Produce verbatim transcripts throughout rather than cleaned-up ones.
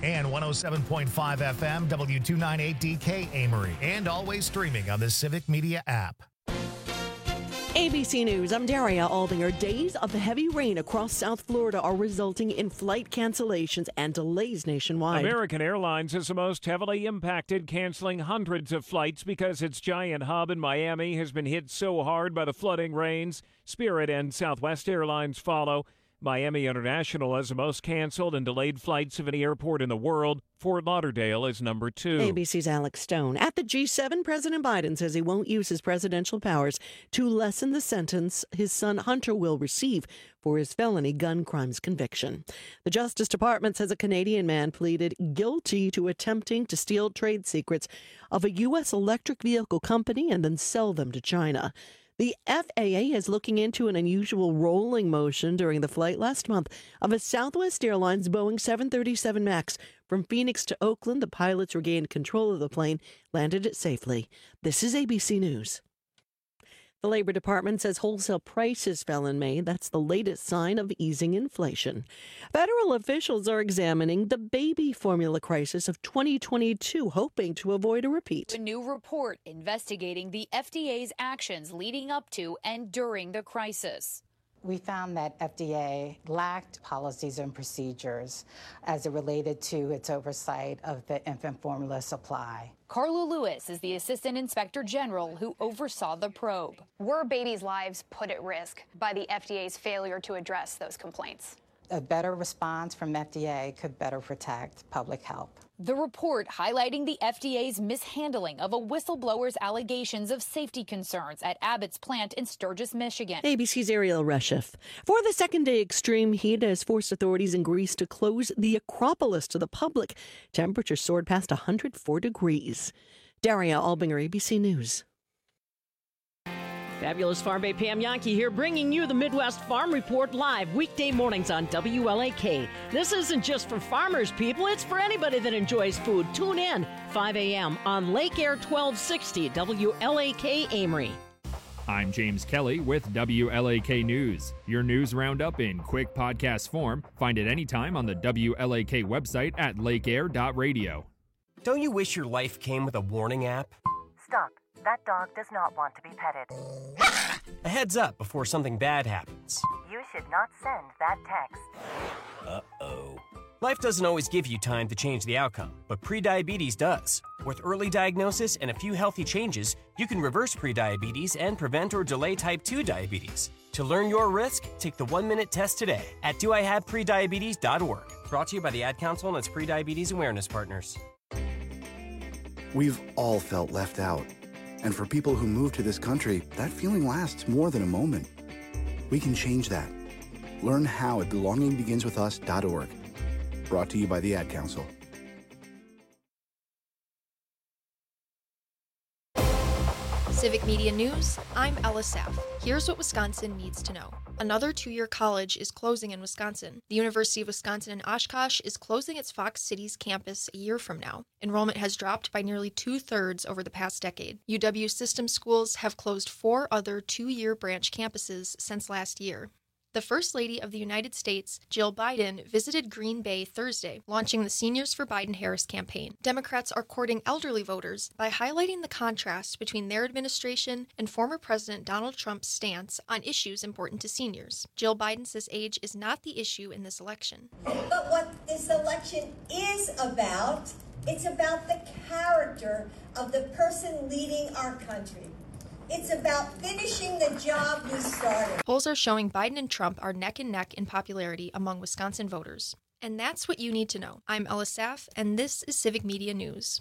And one oh seven point five F M, W two ninety-eight D K Amory. And always streaming on the Civic Media app. A B C News, I'm Daria Aldinger. Days of heavy rain across South Florida are resulting in flight cancellations and delays nationwide. American Airlines is the most heavily impacted, canceling hundreds of flights because its giant hub in Miami has been hit so hard by the flooding rains. Spirit and Southwest Airlines follow. Miami International has the most canceled and delayed flights of any airport in the world. Fort Lauderdale is number two. A B C's Alex Stone. At the G seven, President Biden says he won't use his presidential powers to lessen the sentence his son Hunter will receive for his felony gun crimes conviction. The Justice Department says a Canadian man pleaded guilty to attempting to steal trade secrets of a U S electric vehicle company and then sell them to China. The F A A is looking into an unusual rolling motion during the flight last month of a Southwest Airlines Boeing seven thirty-seven MAX. From Phoenix to Oakland, the pilots regained control of the plane, landed it safely. This is A B C News. The Labor Department says wholesale prices fell in May. That's the latest sign of easing inflation. Federal officials are examining the baby formula crisis of twenty twenty-two, hoping to avoid a repeat. A new report investigating the F D A's actions leading up to and during the crisis. We found that F D A lacked policies and procedures as it related to its oversight of the infant formula supply. Carla Lewis is the Assistant Inspector General who oversaw the probe. Were babies' lives put at risk by the F D A's failure to address those complaints? A better response from F D A could better protect public health. The report highlighting the F D A's mishandling of a whistleblower's allegations of safety concerns at Abbott's plant in Sturgis, Michigan. A B C's Ariel Reshef. For the second day, extreme heat has forced authorities in Greece to close the Acropolis to the public. Temperatures soared past one hundred four degrees. Daria Albinger, A B C News. Fabulous Farm Bay Pam Yankee here, bringing you the Midwest Farm Report live weekday mornings on W L A K. This isn't just for farmers, people. It's for anybody that enjoys food. Tune in five a.m. on Lake Air twelve sixty W L A K Amory. I'm James Kelly with W L A K News. Your news roundup in quick podcast form. Find it anytime on the W L A K website at lake air dot radio. Don't you wish your life came with a warning app? Stop. That dog does not want to be petted. A heads up before something bad happens. You should not send that text. Uh-oh. Life doesn't always give you time to change the outcome, but prediabetes does. With early diagnosis and a few healthy changes, you can reverse prediabetes and prevent or delay type two diabetes. To learn your risk, take the one-minute test today at do I have prediabetes dot org. Brought to you by the Ad Council and its Prediabetes Awareness Partners. We've all felt left out. And for people who move to this country, that feeling lasts more than a moment. We can change that. Learn how at belonging begins with us dot org. Brought to you by the Ad Council. Civic Media News, I'm Ella Saff. Here's what Wisconsin needs to know. Another two-year college is closing in Wisconsin. The University of Wisconsin in Oshkosh is closing its Fox Cities campus a year from now. Enrollment has dropped by nearly two-thirds over the past decade. U W System Schools have closed four other two-year branch campuses since last year. The First Lady of the United States, Jill Biden, visited Green Bay Thursday, launching the Seniors for Biden-Harris campaign. Democrats are courting elderly voters by highlighting the contrast between their administration and former President Donald Trump's stance on issues important to seniors. Jill Biden says age is not the issue in this election. But what this election is about, it's about the character of the person leading our country. It's about finishing the job we started. Polls are showing Biden and Trump are neck and neck in popularity among Wisconsin voters. And that's what you need to know. I'm Ella Saff, and this is Civic Media News.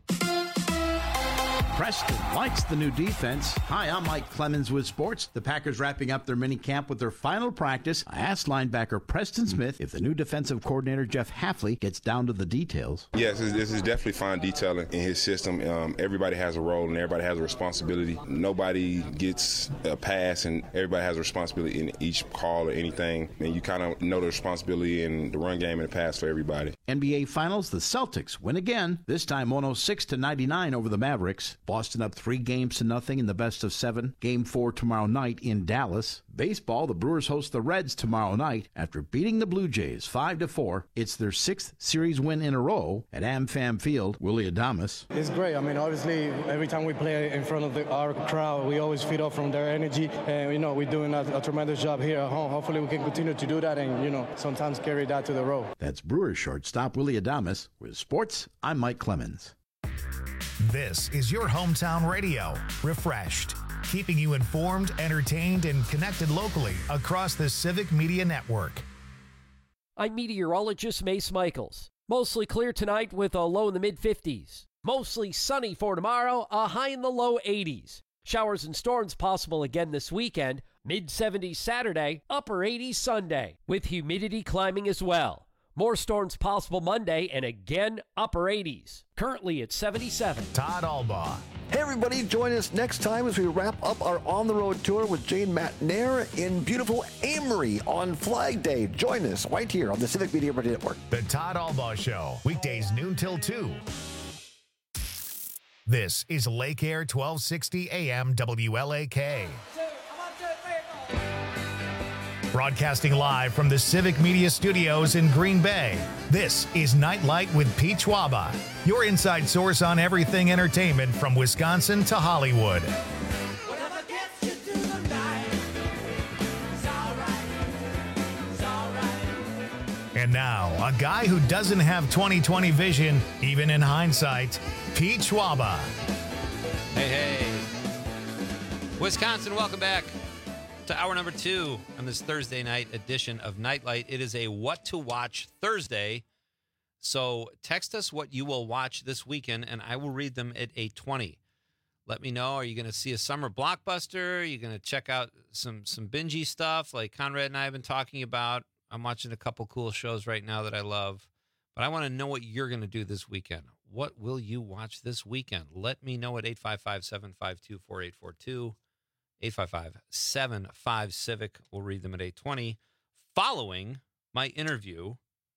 Preston likes the new defense. Hi, I'm Mike Clemens with sports. The Packers wrapping up their mini camp with their final practice. I asked linebacker Preston Smith if the new defensive coordinator Jeff Hafley gets down to the details. Yes, this is definitely fine detailing in his system. Um, everybody has a role and everybody has a responsibility. Nobody gets a pass and everybody has a responsibility in each call or anything. And you kind of know the responsibility in the run game and the pass for everybody. N B A Finals, the Celtics win again, this time one oh six to ninety-nine over the Mavericks. Boston up three games to nothing in the best of seven. Game four tomorrow night in Dallas. Baseball, the Brewers host the Reds tomorrow night after beating the Blue Jays five to four. It's their sixth series win in a row at AmFam Field. Willie Adames. It's great. I mean, obviously, every time we play in front of the, our crowd, we always feed off from their energy. And, you know, we're doing a, a tremendous job here at home. Hopefully, we can continue to do that and, you know, sometimes carry that to the road. That's Brewers shortstop Willie Adames. With sports, I'm Mike Clemens. This is your hometown radio, Refreshed, keeping you informed, entertained, and connected locally across the Civic Media Network. I'm meteorologist Mace Michaels. Mostly clear tonight with a low in the mid fifties. Mostly sunny for tomorrow, a high in the low eighties. Showers and storms possible again this weekend. mid seventies Saturday, upper eighties Sunday, with humidity climbing as well. More storms possible Monday, and again, upper eighties. Currently at seventy-seven. Todd Albaugh. Hey, everybody, join us next time as we wrap up our on-the-road tour with Jane Matnair in beautiful Amory on Flag Day. Join us right here on the Civic Media Network. The Todd Albaugh Show, weekdays noon till two. This is Lake Air twelve sixty A M W L A K. Broadcasting live from the Civic Media Studios in Green Bay, this is Nightlight with Pete Schwaba, your inside source on everything entertainment from Wisconsin to Hollywood. And now, a guy who doesn't have twenty twenty vision, even in hindsight, Pete Schwaba. Hey, hey. Wisconsin, welcome back to hour number two on this Thursday night edition of Nightlight. It is a What to Watch Thursday. So text us what you will watch this weekend, and I will read them at eight twenty. Let me know, are you going to see a summer blockbuster? Are you going to check out some, some bingey stuff like Conrad and I have been talking about? I'm watching a couple cool shows right now that I love, but I want to know what you're going to do this weekend. What will you watch this weekend? Let me know at eight five five, seven five two, four eight four two. eight five five, seven five, Civic. We'll read them at eight twenty. Following my interview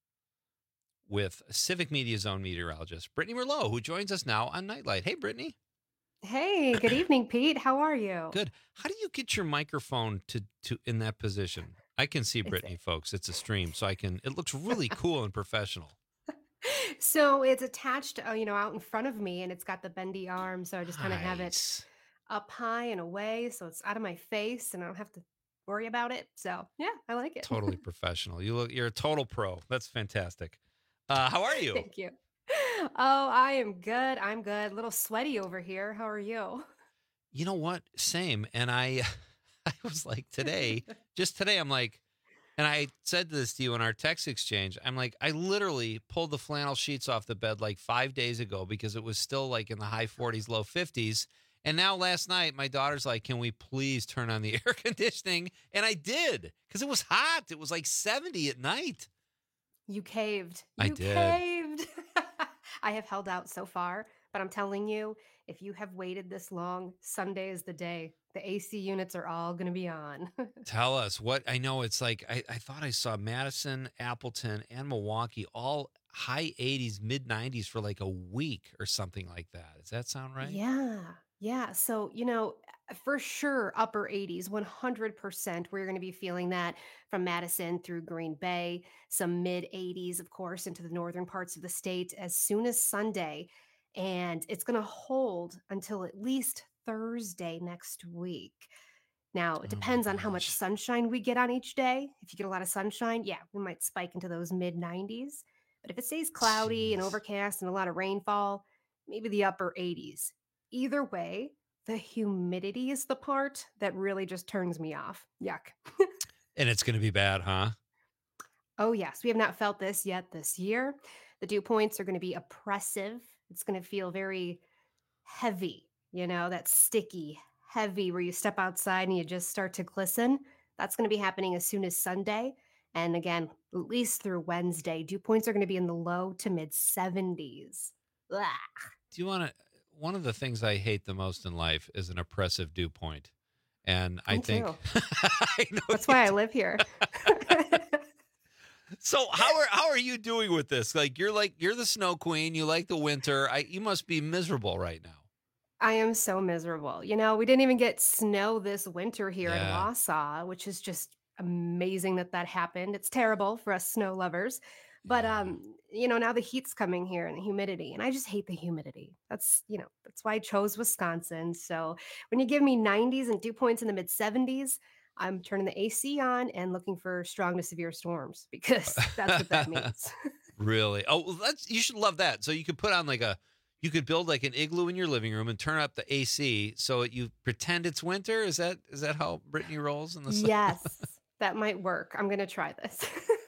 with Civic Media's own meteorologist, Brittany Merlot, who joins us now on Nightlight. Hey, Brittany. Hey, good evening, Pete. How are you? Good. How do you get your microphone to, to in that position? I can see Brittany, folks. It's a stream, so I can. It looks really cool and professional. So it's attached, uh, you know, out in front of me, and it's got the bendy arm, so I just kind of nice. have it up high and away, so it's out of my face, and I don't have to worry about it. So yeah, I like it. Totally professional. You look. You're a total pro. That's fantastic. Uh, how are you? Thank you. Oh, I am good. I'm good. A little sweaty over here. How are you? You know what? Same. And I, I was like today, just today, I'm like, and I said this to you in our text exchange. I'm like, I literally pulled the flannel sheets off the bed like five days ago because it was still like in the high forties, low fifties. And now last night, my daughter's like, can we please turn on the air conditioning? And I did, because it was hot. It was like seventy at night. You caved. You I did. caved. I have held out so far, but I'm telling you, if you have waited this long, Sunday is the day. The A C units are all going to be on. Tell us what I know. It's like I, I thought I saw Madison, Appleton, and Milwaukee all high eighties, mid nineties for like a week or something like that. Does that sound right? Yeah. Yeah. So, you know, for sure, upper eighties, one hundred percent. We're going to be feeling that from Madison through Green Bay, some mid eighties, of course, into the northern parts of the state as soon as Sunday. And it's going to hold until at least Thursday next week. Now, it depends oh on how much sunshine we get on each day. If you get a lot of sunshine, yeah, we might spike into those mid nineties. But if it stays cloudy Jeez. and overcast and a lot of rainfall, maybe the upper eighties. Either way, the humidity is the part that really just turns me off. Yuck. And it's going to be bad, huh? Oh, yes. We have not felt this yet this year. The dew points are going to be oppressive. It's going to feel very heavy, you know, that sticky, heavy where you step outside and you just start to glisten. That's going to be happening as soon as Sunday. And again, at least through Wednesday, dew points are going to be in the low to mid seventies. Blah. Do you want to? One of the things I hate the most in life is an oppressive dew point. And I Me think I know that's why I live here. So how are how are you doing with this? Like you're like you're the snow queen, you like the winter. I you must be miserable right now. I am so miserable. You know, we didn't even get snow this winter here in Yeah. Wausau, which is just amazing that that happened. It's terrible for us snow lovers. But um, you know, now the heat's coming here and the humidity, and I just hate the humidity. That's, you know, that's why I chose Wisconsin. So when you give me nineties and dew points in the mid seventies, I'm turning the A C on and looking for strong to severe storms because that's what that means. Really? Oh, well, that's you should love that. So you could put on like a, you could build like an igloo in your living room and turn up the A C so you pretend it's winter. Is that is that how Brittany rolls in the sun? Yes, that might work. I'm gonna try this.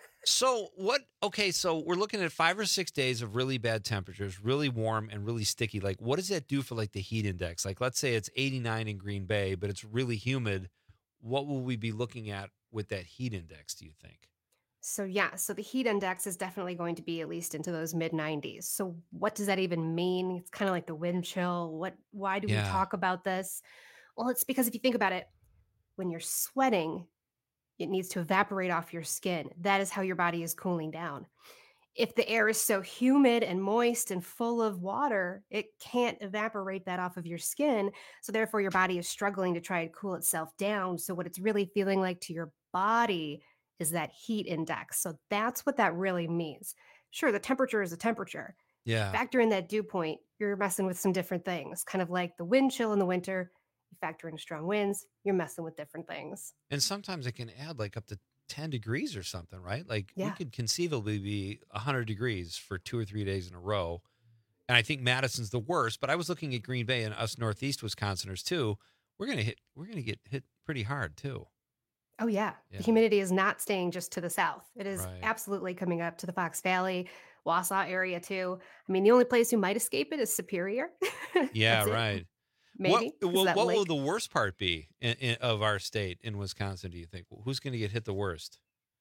So what? Okay, so we're looking at five or six days of really bad temperatures, really warm and really sticky. Like, what does that do for like the heat index? Like, let's say it's eighty-nine in Green Bay, but it's really humid. What will we be looking at with that heat index, do you think? So yeah, so the heat index is definitely going to be at least into those mid nineties. So what does that even mean? It's kind of like the wind chill. What why do we Yeah. talk about this? Well, it's because if you think about it, when you're sweating, it needs to evaporate off your skin. That is how your body is cooling down. If the air is so humid and moist and full of water, it can't evaporate that off of your skin. So therefore your body is struggling to try and cool itself down. So what it's really feeling like to your body is that heat index. So that's what that really means. Sure, the temperature is a temperature. Yeah. Factor in that dew point, you're messing with some different things. Kind of like the wind chill in the winter, you factor in strong winds, you're messing with different things. And sometimes it can add like up to ten degrees or something, right? Like we Yeah. could conceivably be one hundred degrees for two or three days in a row. And I think Madison's the worst, but I was looking at Green Bay and us Northeast Wisconsiners too. We're going to hit we're going to get hit pretty hard too. Oh, yeah. Yeah. The humidity is not staying just to the south. It is Right. absolutely coming up to the Fox Valley, Wausau area too. I mean, the only place who might escape it is Superior. Yeah, That's it. right. Maybe. What 'cause of well, that what will lake. the worst part be in, in, of our state in Wisconsin, do you think? Who's going to get hit the worst?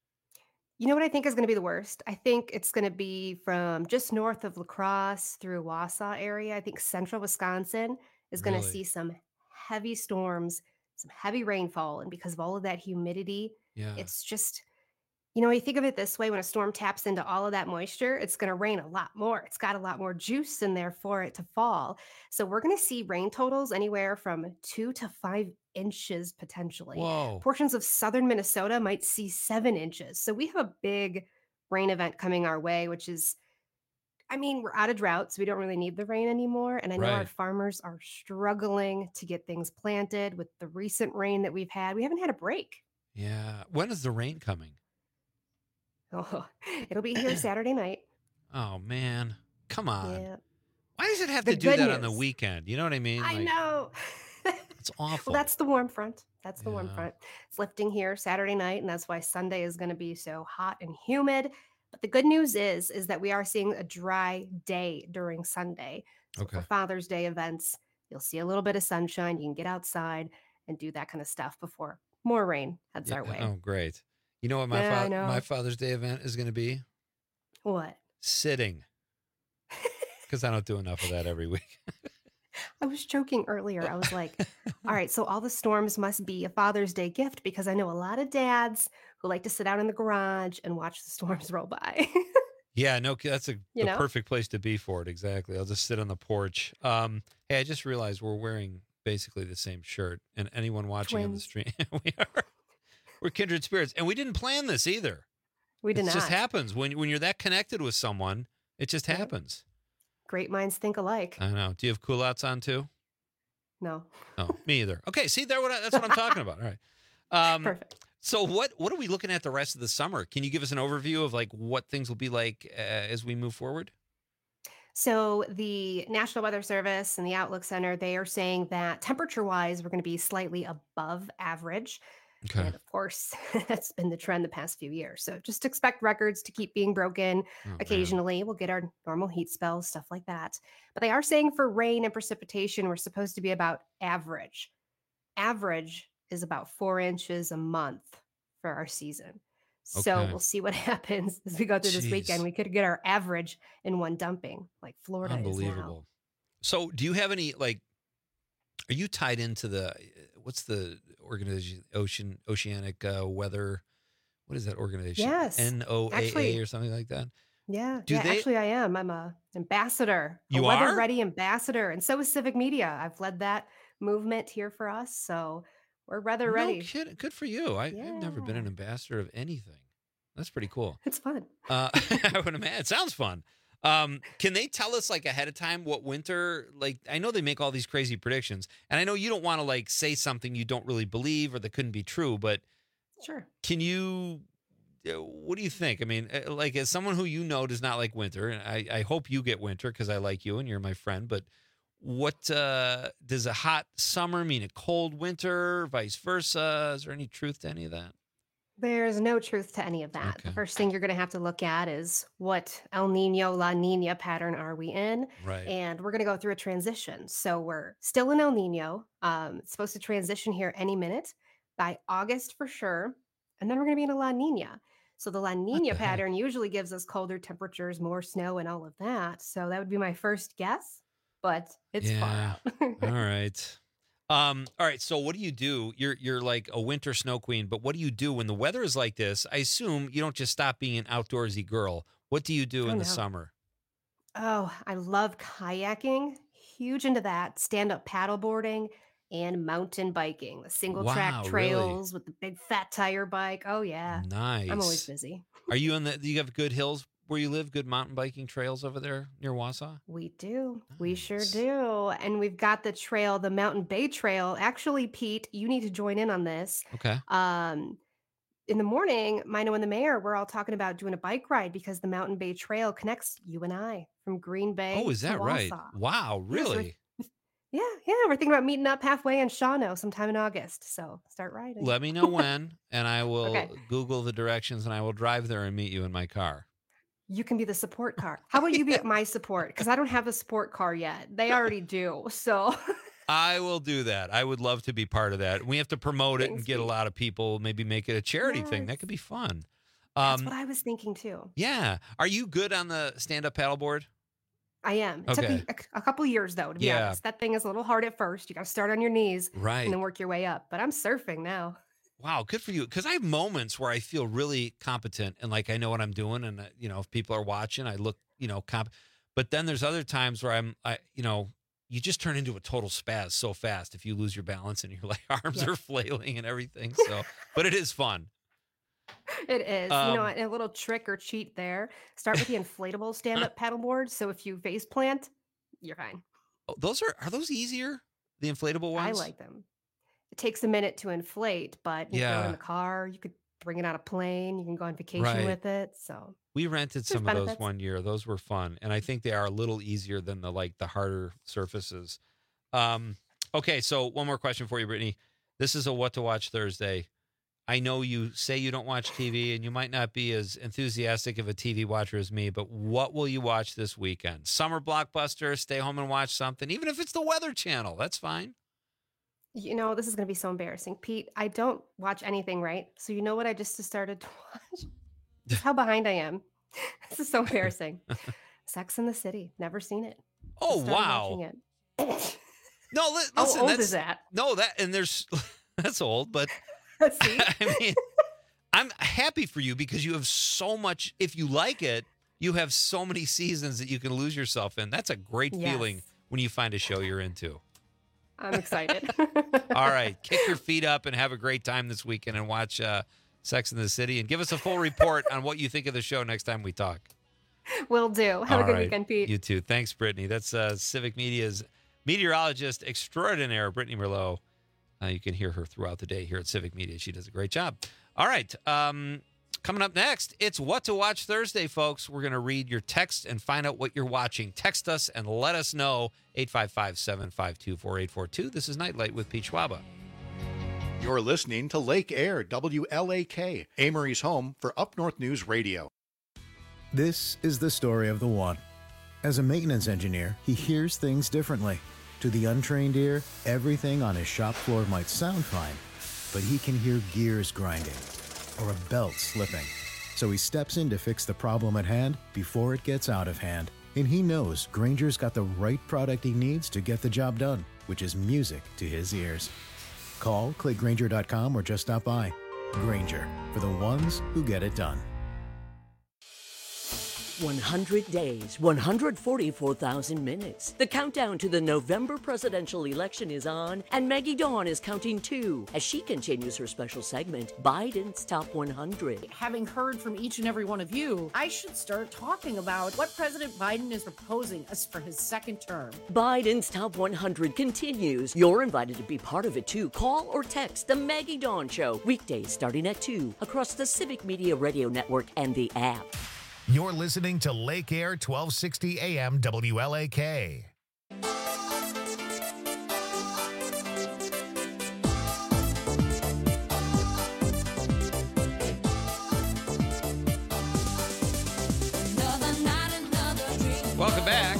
You know what I think is going to be the worst? I think it's going to be from just north of La Crosse through Wausau area. I think central Wisconsin is going to Really? see some heavy storms, some heavy rainfall. And because of all of that humidity, Yeah. it's just, you know, you think of it this way, when a storm taps into all of that moisture, it's going to rain a lot more. It's got a lot more juice in there for it to fall. So we're going to see rain totals anywhere from two to five inches potentially. Whoa. Portions of southern Minnesota might see seven inches. So we have a big rain event coming our way, which is, I mean, we're out of drought, so we don't really need the rain anymore. And I know our Right. farmers are struggling to get things planted with the recent rain that we've had. We haven't had a break. Yeah. When is the rain coming? Oh, it'll be here Saturday night. Oh man. Come on. Yeah. Why does it have The to do good that on the news- weekend? You know what I mean? I Like, know. It's awful. Well, that's the warm front. That's the warm Yeah. front. It's lifting here Saturday night, and that's why Sunday is going to be so hot and humid. But the good news is, is that we are seeing a dry day during Sunday. So Okay. for Father's Day events, you'll see a little bit of sunshine. You can get outside and do that kind of stuff before more rain heads Yeah, our way. Oh, great. You know what my Yeah, I fa- know. my Father's Day event is going to be? What? Sitting. Because I don't do enough of that every week. I was joking earlier. I was like, all right, so all the storms must be a Father's Day gift because I know a lot of dads who like to sit out in the garage and watch the storms roll by. Yeah, no, that's a You the know? perfect place to be for it. Exactly. I'll just sit on the porch. Um, hey, I just realized we're wearing basically the same shirt, and anyone watching on the Twins. stream, we are we're kindred spirits, and we didn't plan this either. We did It just not. happens when when you're that connected with someone. It just Yep. happens. Great minds think alike. I know. Do you have culottes on too? No. Oh, me either. Okay, see, there. What I, that's what I'm talking about. All right. Um, Perfect. So, what what are we looking at the rest of the summer? Can you give us an overview of like what things will be like uh, as we move forward? So the National Weather Service and the Outlook Center, they are saying that temperature-wise, we're going to be slightly above average. Okay. And of course, that's been the trend the past few years. So just expect records to keep being broken. Oh, man. Occasionally, we'll get our normal heat spells, stuff like that. But they are saying for rain and precipitation, we're supposed to be about average. Average is about four inches a month for our season. So Okay. we'll see what happens as we go through this weekend. Jeez. We could get our average in one dumping, like Florida is now. Unbelievable. So, do you have any like? Are you tied into the what's the organization? Ocean Oceanic uh, Weather. What is that organization? Yes. N O A A Actually- or something like that. Yeah, Do yeah. they- Actually, I am. I'm a ambassador, a You are? weather-ready ambassador, and so is Civic Media. I've led that movement here for us, so we're weather ready. No kidding. Good for you. I, I've never been an ambassador of anything. That's pretty cool. It's fun. Uh, I would imagine. It sounds fun. Um, can they tell us like ahead of time what winter, like, I know they make all these crazy predictions, and I know you don't want to like say something you don't really believe or that couldn't be true, but Sure. can you, uh, what do you think? I mean, uh, like as someone who you know does not like winter, and I, I hope you get winter because I like you and you're my friend, but what, uh, does a hot summer mean a cold winter, vice versa? Is there any truth to any of that? There's no truth to any of that. The first thing you're going to have to look at is what El Nino, La Nina pattern are we in? Right. And we're going to go through a transition. So we're still in El Nino. Um, it's supposed to transition here any minute by August for sure. And then we're going to be in a La Nina. So the La Nina pattern usually gives us colder temperatures, more snow, and all of that. So that would be my first guess, but it's Yeah. far out. All right. Um, all right. So what do you do? You're you're like a winter snow queen, but what do you do when the weather is like this? I assume you don't just stop being an outdoorsy girl. What do you do Oh, in the no. summer? Oh, I love kayaking. Huge into that. Stand-up paddleboarding and mountain biking. The single track Wow, really? trails with the big fat tire bike. Oh yeah. Nice. I'm always busy. Are you in the? Do you have good hills where you live? Good mountain biking trails over there near Wausau? We do. We sure do. And we've got the trail, the Mountain Bay Trail. Actually, Pete, you need to join in on this. Okay. Um, in the morning, Mino and the mayor, we're all talking about doing a bike ride because the Mountain Bay Trail connects you and I from Green Bay. Oh, is to that right? Wausau. Wow, Yes, we're- really? Yeah, yeah. We're thinking about meeting up halfway in Shawano sometime in August. So start riding. Let me know when, and I will Okay. Google the directions, and I will drive there and meet you in my car. You can be the support car. How about you be my support? Because I don't have a support car yet. They already do. So I will do that. I would love to be part of that. We have to promote it and get a lot of people, maybe make it a charity thing. That could be fun. that's Um, what I was thinking too. yeah. Are you good on the stand-up paddleboard? I am. It took Okay. me a, a couple years though, to be Yeah. honest. That thing is a little hard at first. You got to start on your knees Right. and then work your way up. But I'm surfing now. Wow, good for you. Because I have moments where I feel really competent and like I know what I'm doing, and uh, you know, if people are watching, I look, you know, comp. But then there's other times where I'm, I, you know, you just turn into a total spaz so fast if you lose your balance and your like arms Yeah. are flailing and everything. So, but it is fun. It is. you know, Um, a little trick or cheat there. Start with the inflatable stand-up paddleboard. So if you face plant, you're fine. Oh, those are are those easier? The inflatable I ones? like them. It takes a minute to inflate, but you can throw it Yeah. in the car. You could bring it on a plane. You can go on vacation Right. with it. So We rented There's some of those benefits. one year. Those were fun, and I think they are a little easier than the like the harder surfaces. Um, okay, so one more question for you, Brittany. This is a What to Watch Thursday. I know you say you don't watch T V, and you might not be as enthusiastic of a T V watcher as me, but what will you watch this weekend? Summer blockbuster, stay home and watch something, even if it's the Weather Channel. That's fine. you know, this is going to be so embarrassing. Pete, I don't watch anything, right? So you know what I just started to watch? Just how behind I am. This is so embarrassing. Sex in the City. Never seen it. Oh, Just started wow. watching it. No, li- How listen. old that's, is that? No, that and there's that's old, but See? I mean, I'm happy for you because you have so much. If you like it, you have so many seasons that you can lose yourself in. That's a great Yes. feeling when you find a show you're into. I'm excited. All right, kick your feet up and have a great time this weekend and watch uh, Sex in the City and give us a full report on what you think of the show next time we talk. Will do. Have a All good right. weekend, Pete. You too. Thanks, Brittany. That's uh, Civic Media's meteorologist extraordinaire, Brittany Merlot. Uh, you can hear her throughout the day here at Civic Media. She does a great job. All right. Um, coming up next, it's What to Watch Thursday, folks. We're going to read your text and find out what you're watching. Text us and let us know. eight five five, seven five two, four eight four two. This is Nightlight with Pete Schwaba. You're listening to Lake Air, W L A K, Amory's home for Up North News Radio. This is the story of the one. As a maintenance engineer, he hears things differently. To the untrained ear, everything on his shop floor might sound fine, but he can hear gears grinding or a belt slipping. So he steps in to fix the problem at hand before it gets out of hand. And he knows Granger's got the right product he needs to get the job done, which is music to his ears. Call, click Granger dot com, or just stop by. Granger, for the ones who get it done. one hundred days, one hundred forty-four thousand minutes. The countdown to the November presidential election is on, and Maggie Dawn is counting too as she continues her special segment, Biden's Top one hundred. Having heard from each and every one of you, I should start talking about what President Biden is proposing us for his second term. Biden's Top one hundred continues. You're invited to be part of it too. Call or text The Maggie Dawn Show, weekdays starting at two, across the Civic Media Radio Network and the app. You're listening to Lake Air twelve sixty A M W L A K. Welcome back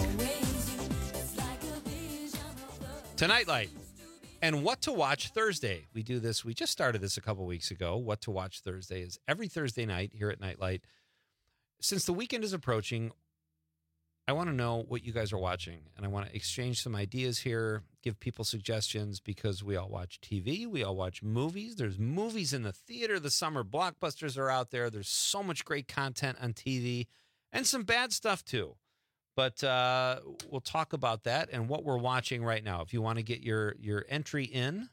to Nightlight and What to Watch Thursday. We do this. We just started this a couple weeks ago. What to Watch Thursday is every Thursday night here at Nightlight. Since the weekend is approaching, I want to know what you guys are watching, and I want to exchange some ideas here, give people suggestions, because we all watch T V, we all watch movies. There's movies in the theater. The summer blockbusters are out there. There's so much great content on T V, and some bad stuff too. But uh, we'll talk about that and what we're watching right now. If you want to get your your entry in,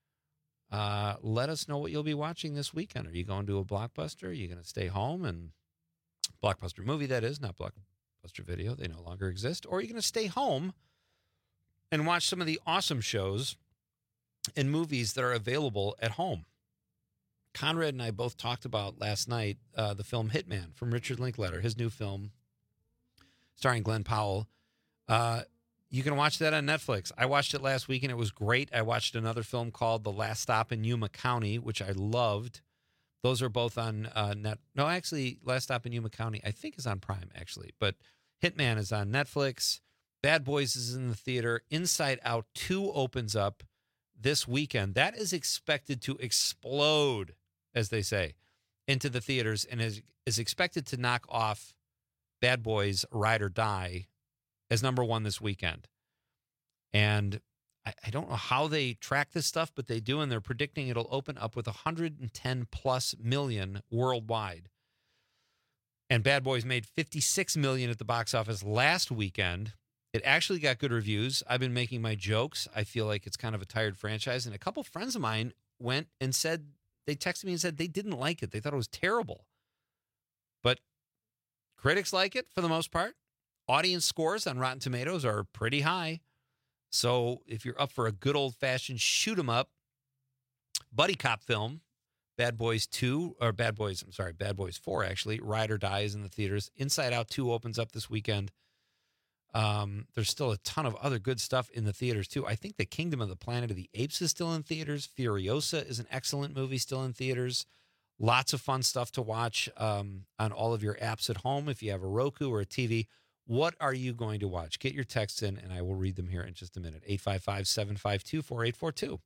uh, let us know what you'll be watching this weekend. Are you going to a blockbuster? Are you going to stay home and Blockbuster movie, that is, not Blockbuster Video. They no longer exist. Or are you going to stay home and watch some of the awesome shows and movies that are available at home? Conrad and I both talked about last night uh, the film Hitman from Richard Linklater, his new film starring Glenn Powell. Uh, you can watch that on Netflix. I watched it last week, and it was great. I watched another film called The Last Stop in Yuma County, which I loved. Those are both on uh, net. No, actually, Last Stop in Yuma County, I think, is on Prime, actually. But Hitman is on Netflix. Bad Boys is in the theater. Inside Out two opens up this weekend. That is expected to explode, as they say, into the theaters, and is, is expected to knock off Bad Boys Ride or Die as number one this weekend. And I, I don't know how they track this stuff, but they do, and they're predicting it'll open up with one hundred ten plus million worldwide. And Bad Boys made fifty-six million at the box office last weekend. It actually got good reviews. I've been making my jokes. I feel like it's kind of a tired franchise. And a couple friends of mine went and said, they texted me and said they didn't like it. They thought it was terrible. But critics like it for the most part. Audience scores on Rotten Tomatoes are pretty high. So if you're up for a good old-fashioned shoot-'em-up buddy cop film, Bad Boys two, or Bad Boys, I'm sorry, Bad Boys four, actually, Ride or Die is in the theaters. Inside Out two opens up this weekend. Um, there's still a ton of other good stuff in the theaters, too. I think The Kingdom of the Planet of the Apes is still in theaters. Furiosa is an excellent movie still in theaters. Lots of fun stuff to watch um, on all of your apps at home. If you have a Roku or a T V, what are you going to watch? Get your texts in, and I will read them here in just a minute. eight five five, seven five two, four eight four two.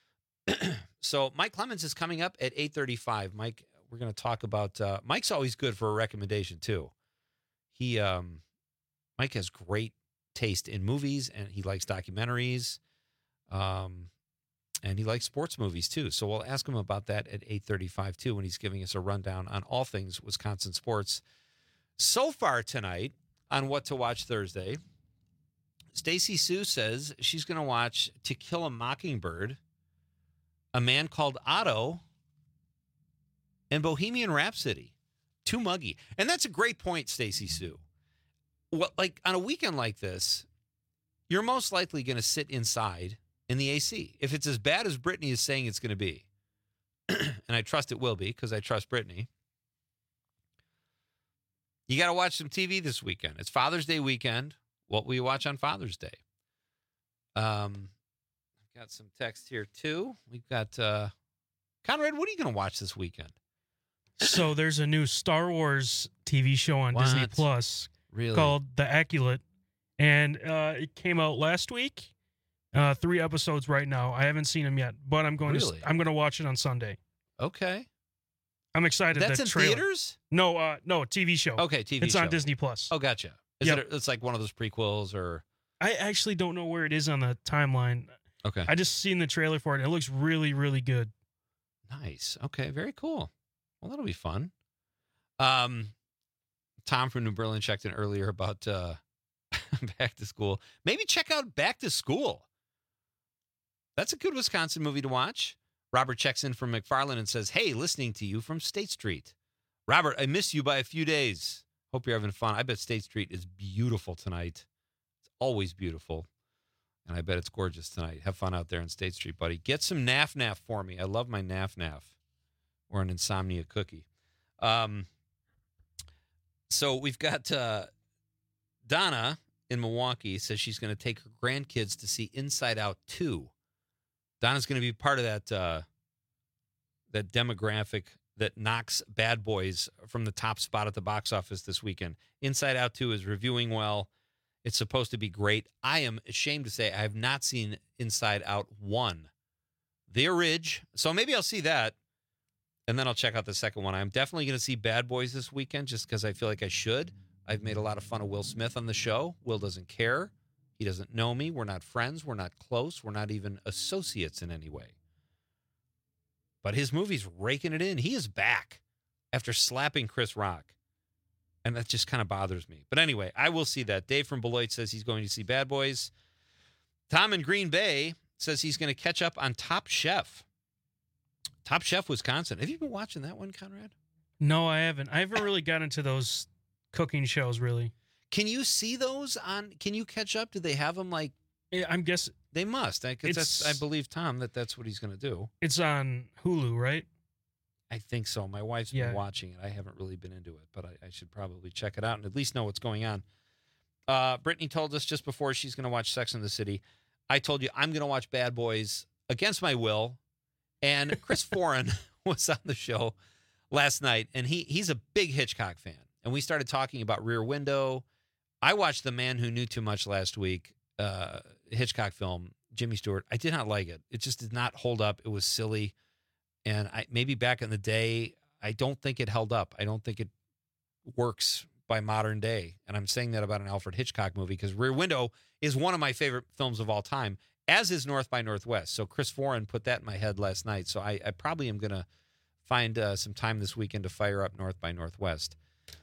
So Mike Clemens is coming up at eight thirty-five. Mike, we're going to talk about uh, – Mike's always good for a recommendation, too. He um, Mike has great taste in movies, and he likes documentaries, um, and he likes sports movies, too. So we'll ask him about that at eight thirty-five, too, when he's giving us a rundown on all things Wisconsin sports. So far tonight, on What to Watch Thursday, Stacy Sue says she's going to watch To Kill a Mockingbird, A Man Called Otto, and Bohemian Rhapsody. Too muggy. And that's a great point, Stacy Sue. What, like on a weekend like this, you're most likely going to sit inside in the A C. If it's as bad as Brittany is saying it's going to be, and I trust it will be because I trust Brittany, you got to watch some T V this weekend. It's Father's Day weekend. What will you watch on Father's Day? Um, I've got some text here, too. We've got, uh, Conrad, what are you going to watch this weekend? So there's a new Star Wars T V show on What? Disney Plus Really? called The Acolyte. And uh, it came out last week. Uh, three episodes right now. I haven't seen them yet, but I'm going Really? to I'm going to watch it on Sunday. Okay. I'm excited. That's that in trailer. theaters? No, uh, no, T V show. Okay, T V it's show. on Disney Plus. Oh, gotcha. Is Yep. it? It's like one of those prequels, or I actually don't know where it is on the timeline. okay, I just seen the trailer for it. It looks really, really good. nice. Okay, very cool. Well, that'll be fun. Um, Tom from New Berlin checked in earlier about uh, Back to School. Maybe check out Back to School. That's a good Wisconsin movie to watch. Robert checks in from McFarland and says, hey, listening to you from State Street. Robert, I missed you by a few days. Hope you're having fun. I bet State Street is beautiful tonight. It's always beautiful. And I bet it's gorgeous tonight. Have fun out there in State Street, buddy. Get some Naf Naf for me. I love my Naf Naf. Or an insomnia cookie. Um, so we've got uh, Donna in Milwaukee says she's going to take her grandkids to see Inside Out two. Donna's going to be part of that uh, that demographic that knocks Bad Boys from the top spot at the box office this weekend. Inside Out two is reviewing well. It's supposed to be great. I am ashamed to say I have not seen Inside Out one. The Orig. So maybe I'll see that, and then I'll check out the second one. I'm definitely going to see Bad Boys this weekend just because I feel like I should. I've made a lot of fun of Will Smith on the show. Will doesn't care. He doesn't know me. We're not friends. We're not close. We're not even associates in any way. But his movie's raking it in. He is back after slapping Chris Rock. And that just kind of bothers me. But anyway, I will see that. Dave from Beloit says he's going to see Bad Boys. Tom in Green Bay says he's going to catch up on Top Chef. Top Chef Wisconsin. Have you been watching that one, Conrad? No, I haven't. I haven't really got into those cooking shows, really. Can you see those on? Can you catch up? Do they have them like? Yeah, I'm guessing they must. I, that's, I believe Tom that that's what he's going to do. It's on Hulu, right? I think so. My wife's Yeah. been watching it. I haven't really been into it, but I, I should probably check it out and at least know what's going on. Uh, Brittany told us just before she's going to watch Sex and the City. I told you I'm going to watch Bad Boys against my will, and Chris Foran was on the show last night, and he he's a big Hitchcock fan, and we started talking about Rear Window. I watched The Man Who Knew Too Much last week, uh, Hitchcock film, Jimmy Stewart. I did not like it. It just did not hold up. It was silly. And I, maybe back in the day, I don't think it held up. I don't think it works by modern day. And I'm saying that about an Alfred Hitchcock movie because Rear Window is one of my favorite films of all time, as is North by Northwest. So Chris Foran put that in my head last night. So I, I probably am going to find uh, some time this weekend to fire up North by Northwest.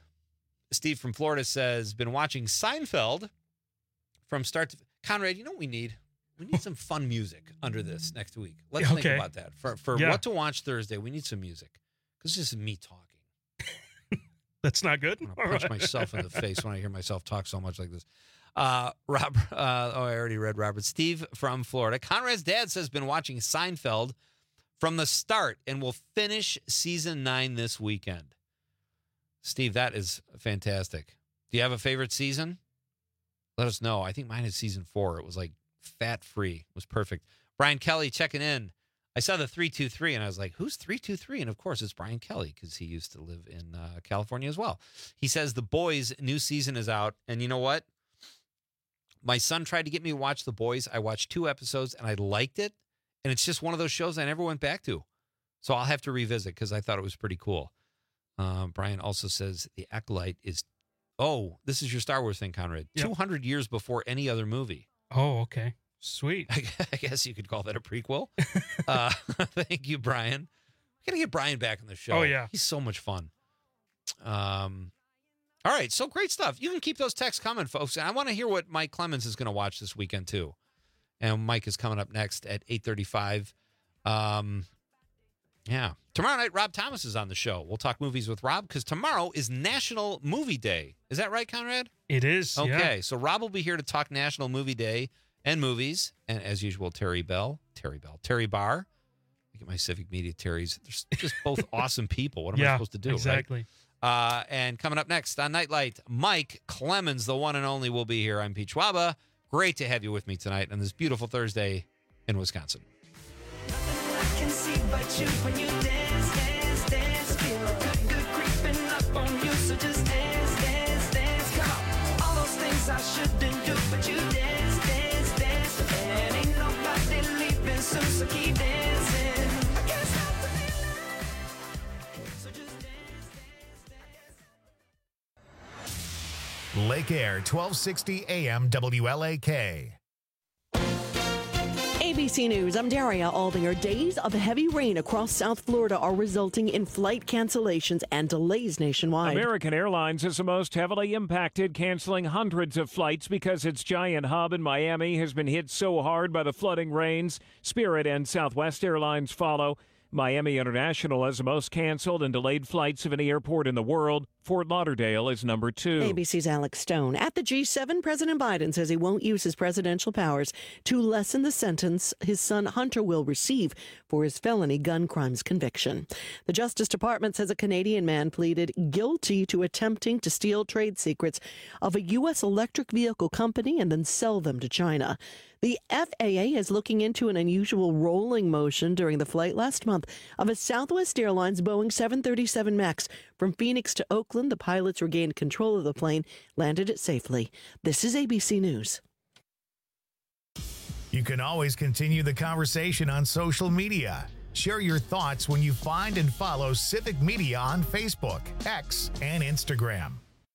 Steve from Florida says, been watching Seinfeld from start to... Conrad, you know what we need? We need some fun music under this next week. Let's Okay. think about that. For for Yeah. What to Watch Thursday, we need some music. Because this is me talking. That's not good. I'm going to punch All right. myself in the face when I hear myself talk so much like this. Uh, Rob, uh, oh, I already read Robert. Steve from Florida. Conrad's dad says been watching Seinfeld from the start and will finish season nine this weekend. Steve, that is fantastic. Do you have a favorite season? Let us know. I think mine is season four. It was like fat-free. It was perfect. Brian Kelly checking in. I saw the three two three, and I was like, who's three two three? And, of course, it's Brian Kelly because he used to live in uh, California as well. He says The Boys' new season is out, and you know what? My son tried to get me to watch The Boys. I watched two episodes, and I liked it, and it's just one of those shows I never went back to. So I'll have to revisit because I thought it was pretty cool. Uh, Brian also says The Acolyte is, oh, this is your Star Wars thing, Conrad, Yep. two hundred years before any other movie. Oh, okay. Sweet. I guess you could call that a prequel. uh, thank you, Brian. We got to get Brian back on the show. Oh, yeah. He's so much fun. Um, all right, so great stuff. You can keep those texts coming, folks. And I want to hear what Mike Clemens is going to watch this weekend, too. And Mike is coming up next at eight thirty-five. Um, yeah. Tomorrow night, Rob Thomas is on the show. We'll talk movies with Rob because tomorrow is National Movie Day. Is that right, Conrad? It is. Okay, Yeah. so Rob will be here to talk National Movie Day and movies. And as usual, Terry Bell, Terry Bell, Terry Barr. Look at my Civic Media Terrys. They're just both awesome people. What am I Yeah, supposed to do? exactly. Right? Uh, and coming up next on Nightlight, Mike Clemens, the one and only, will be here. I'm Pete Schwaba. Great to have you with me tonight on this beautiful Thursday in Wisconsin. I can see but you when you dance, dance, dance. Feel good, good creeping up on you. So just dance, dance, dance. Come on. All those things I shouldn't do, but you dance, dance, dance. And ain't nobody leaving soon, so keep dancing. I can't stop the feeling. So just dance, dance, dance. Lake Air, twelve sixty A M W L A K. A B C News, I'm Daria Aldinger. Days of heavy rain across South Florida are resulting in flight cancellations and delays nationwide. American Airlines is the most heavily impacted, canceling hundreds of flights because its giant hub in Miami has been hit so hard by the flooding rains. Spirit and Southwest Airlines follow. Miami International has the most canceled and delayed flights of any airport in the world. Fort Lauderdale is number two. A B C's Alex Stone. At the G seven, President Biden says he won't use his presidential powers to lessen the sentence his son Hunter will receive for his felony gun crimes conviction. The Justice Department says a Canadian man pleaded guilty to attempting to steal trade secrets of a U S electric vehicle company and then sell them to China. The F A A is looking into an unusual rolling motion during the flight last month of a Southwest Airlines Boeing seven thirty-seven MAX from Phoenix to Oakland. The pilots regained control of the plane, landed it safely. This is A B C News. You can always continue the conversation on social media. Share your thoughts when you find and follow Civic Media on Facebook, X, and Instagram.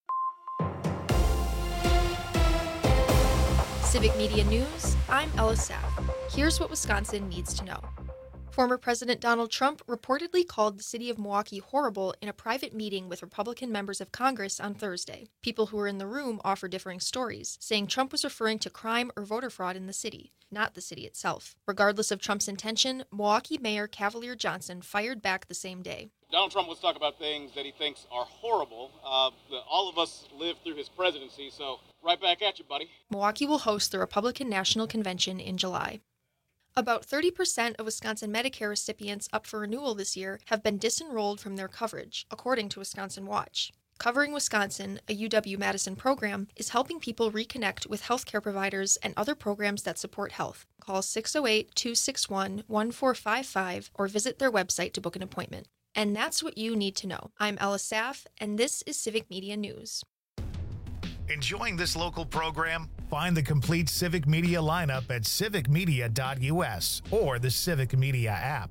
Civic Media News, I'm Ella Saff. Here's what Wisconsin needs to know. Former President Donald Trump reportedly called the city of Milwaukee horrible in a private meeting with Republican members of Congress on Thursday. People who were in the room offer differing stories, saying Trump was referring to crime or voter fraud in the city, not the city itself. Regardless of Trump's intention, Milwaukee Mayor Cavalier Johnson fired back the same day. Donald Trump wants to talk about things that he thinks are horrible. Uh, the, all of us lived through his presidency, so right back at you, buddy. Milwaukee will host the Republican National Convention in July. About thirty percent of Wisconsin Medicare recipients up for renewal this year have been disenrolled from their coverage, according to Wisconsin Watch. Covering Wisconsin, a U W-Madison program, is helping people reconnect with healthcare providers and other programs that support health. Call six oh eight, two six one, one four five five or visit their website to book an appointment. And that's what you need to know. I'm Ella Saff, and this is Civic Media News. Enjoying this local program? Find the complete Civic Media lineup at civic media dot u s or the Civic Media app.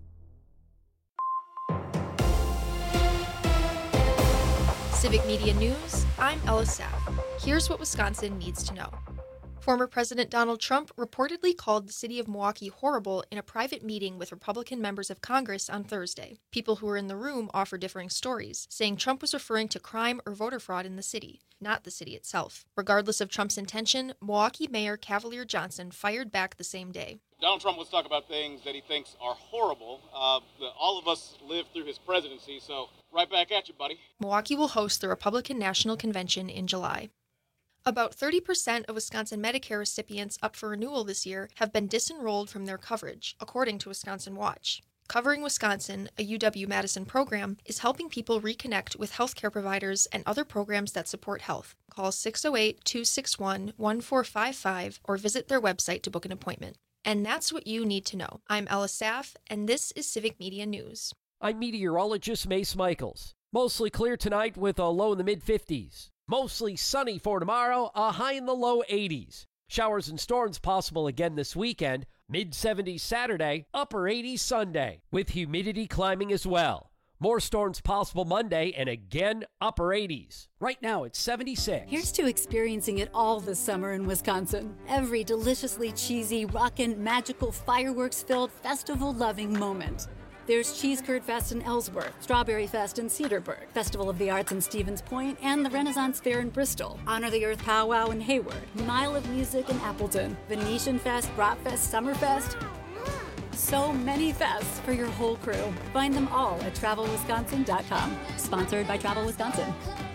Civic Media News, I'm Ella Saff. Here's what Wisconsin needs to know. Former President Donald Trump reportedly called the city of Milwaukee horrible in a private meeting with Republican members of Congress on Thursday. People who were in the room offer differing stories, saying Trump was referring to crime or voter fraud in the city, not the city itself. Regardless of Trump's intention, Milwaukee Mayor Cavalier Johnson fired back the same day. Donald Trump wants to talk about things that he thinks are horrible. Uh, the, all of us lived through his presidency, so right back at you, buddy. Milwaukee will host the Republican National Convention in July. About thirty percent of Wisconsin Medicare recipients up for renewal this year have been disenrolled from their coverage, according to Wisconsin Watch. Covering Wisconsin, a U W-Madison program, is helping people reconnect with healthcare providers and other programs that support health. Call six oh eight, two six one, one four five five or visit their website to book an appointment. And that's what you need to know. I'm Ella Saff, and this is Civic Media News. I'm meteorologist Mace Michaels. Mostly clear tonight with a low in the mid fifties. Mostly sunny for tomorrow, a high in the low eighties. Showers and storms possible again this weekend. mid seventies Saturday, upper eighties Sunday, with humidity climbing as well. More storms possible Monday, and again, upper eighties. Right now, it's seventy-six. Here's to experiencing it all this summer in Wisconsin. Every deliciously cheesy, rockin', magical, fireworks-filled, festival-loving moment. There's Cheese Curd Fest in Ellsworth, Strawberry Fest in Cedarburg, Festival of the Arts in Stevens Point, and the Renaissance Fair in Bristol, Honor the Earth Powwow in Hayward, Mile of Music in Appleton, Venetian Fest, Bratfest, Summerfest. So many fests for your whole crew. Find them all at travel wisconsin dot com. Sponsored by Travel Wisconsin.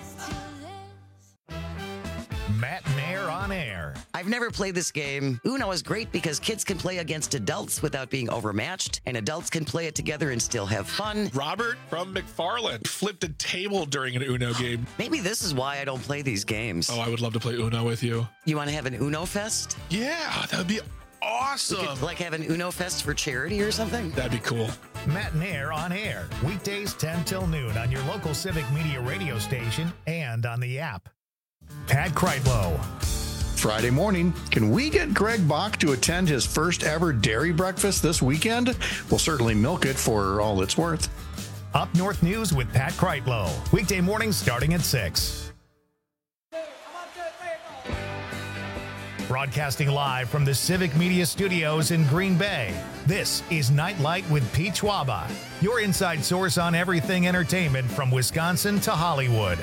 Matt Nair on air. I've never played this game. Uno is great because kids can play against adults without being overmatched, and adults can play it together and still have fun. Robert from McFarland flipped a table during an Uno game. Maybe this is why I don't play these games. Oh, I would love to play Uno with you. You want to have an Uno Fest? Yeah, that would be awesome. We could, like, have an Uno Fest for charity or something? That'd be cool. Matt Nair on air. Weekdays ten till noon on your local Civic Media radio station and on the app. Pat Kreitlow. Friday morning, can we get Greg Bach to attend his first ever dairy breakfast this weekend? We'll certainly milk it for all it's worth. Up North News with Pat Kreitlow. Weekday mornings starting at six. Broadcasting live from the Civic Media Studios in Green Bay, this is Nightlight with Pete Schwaba, your inside source on everything entertainment from Wisconsin to Hollywood.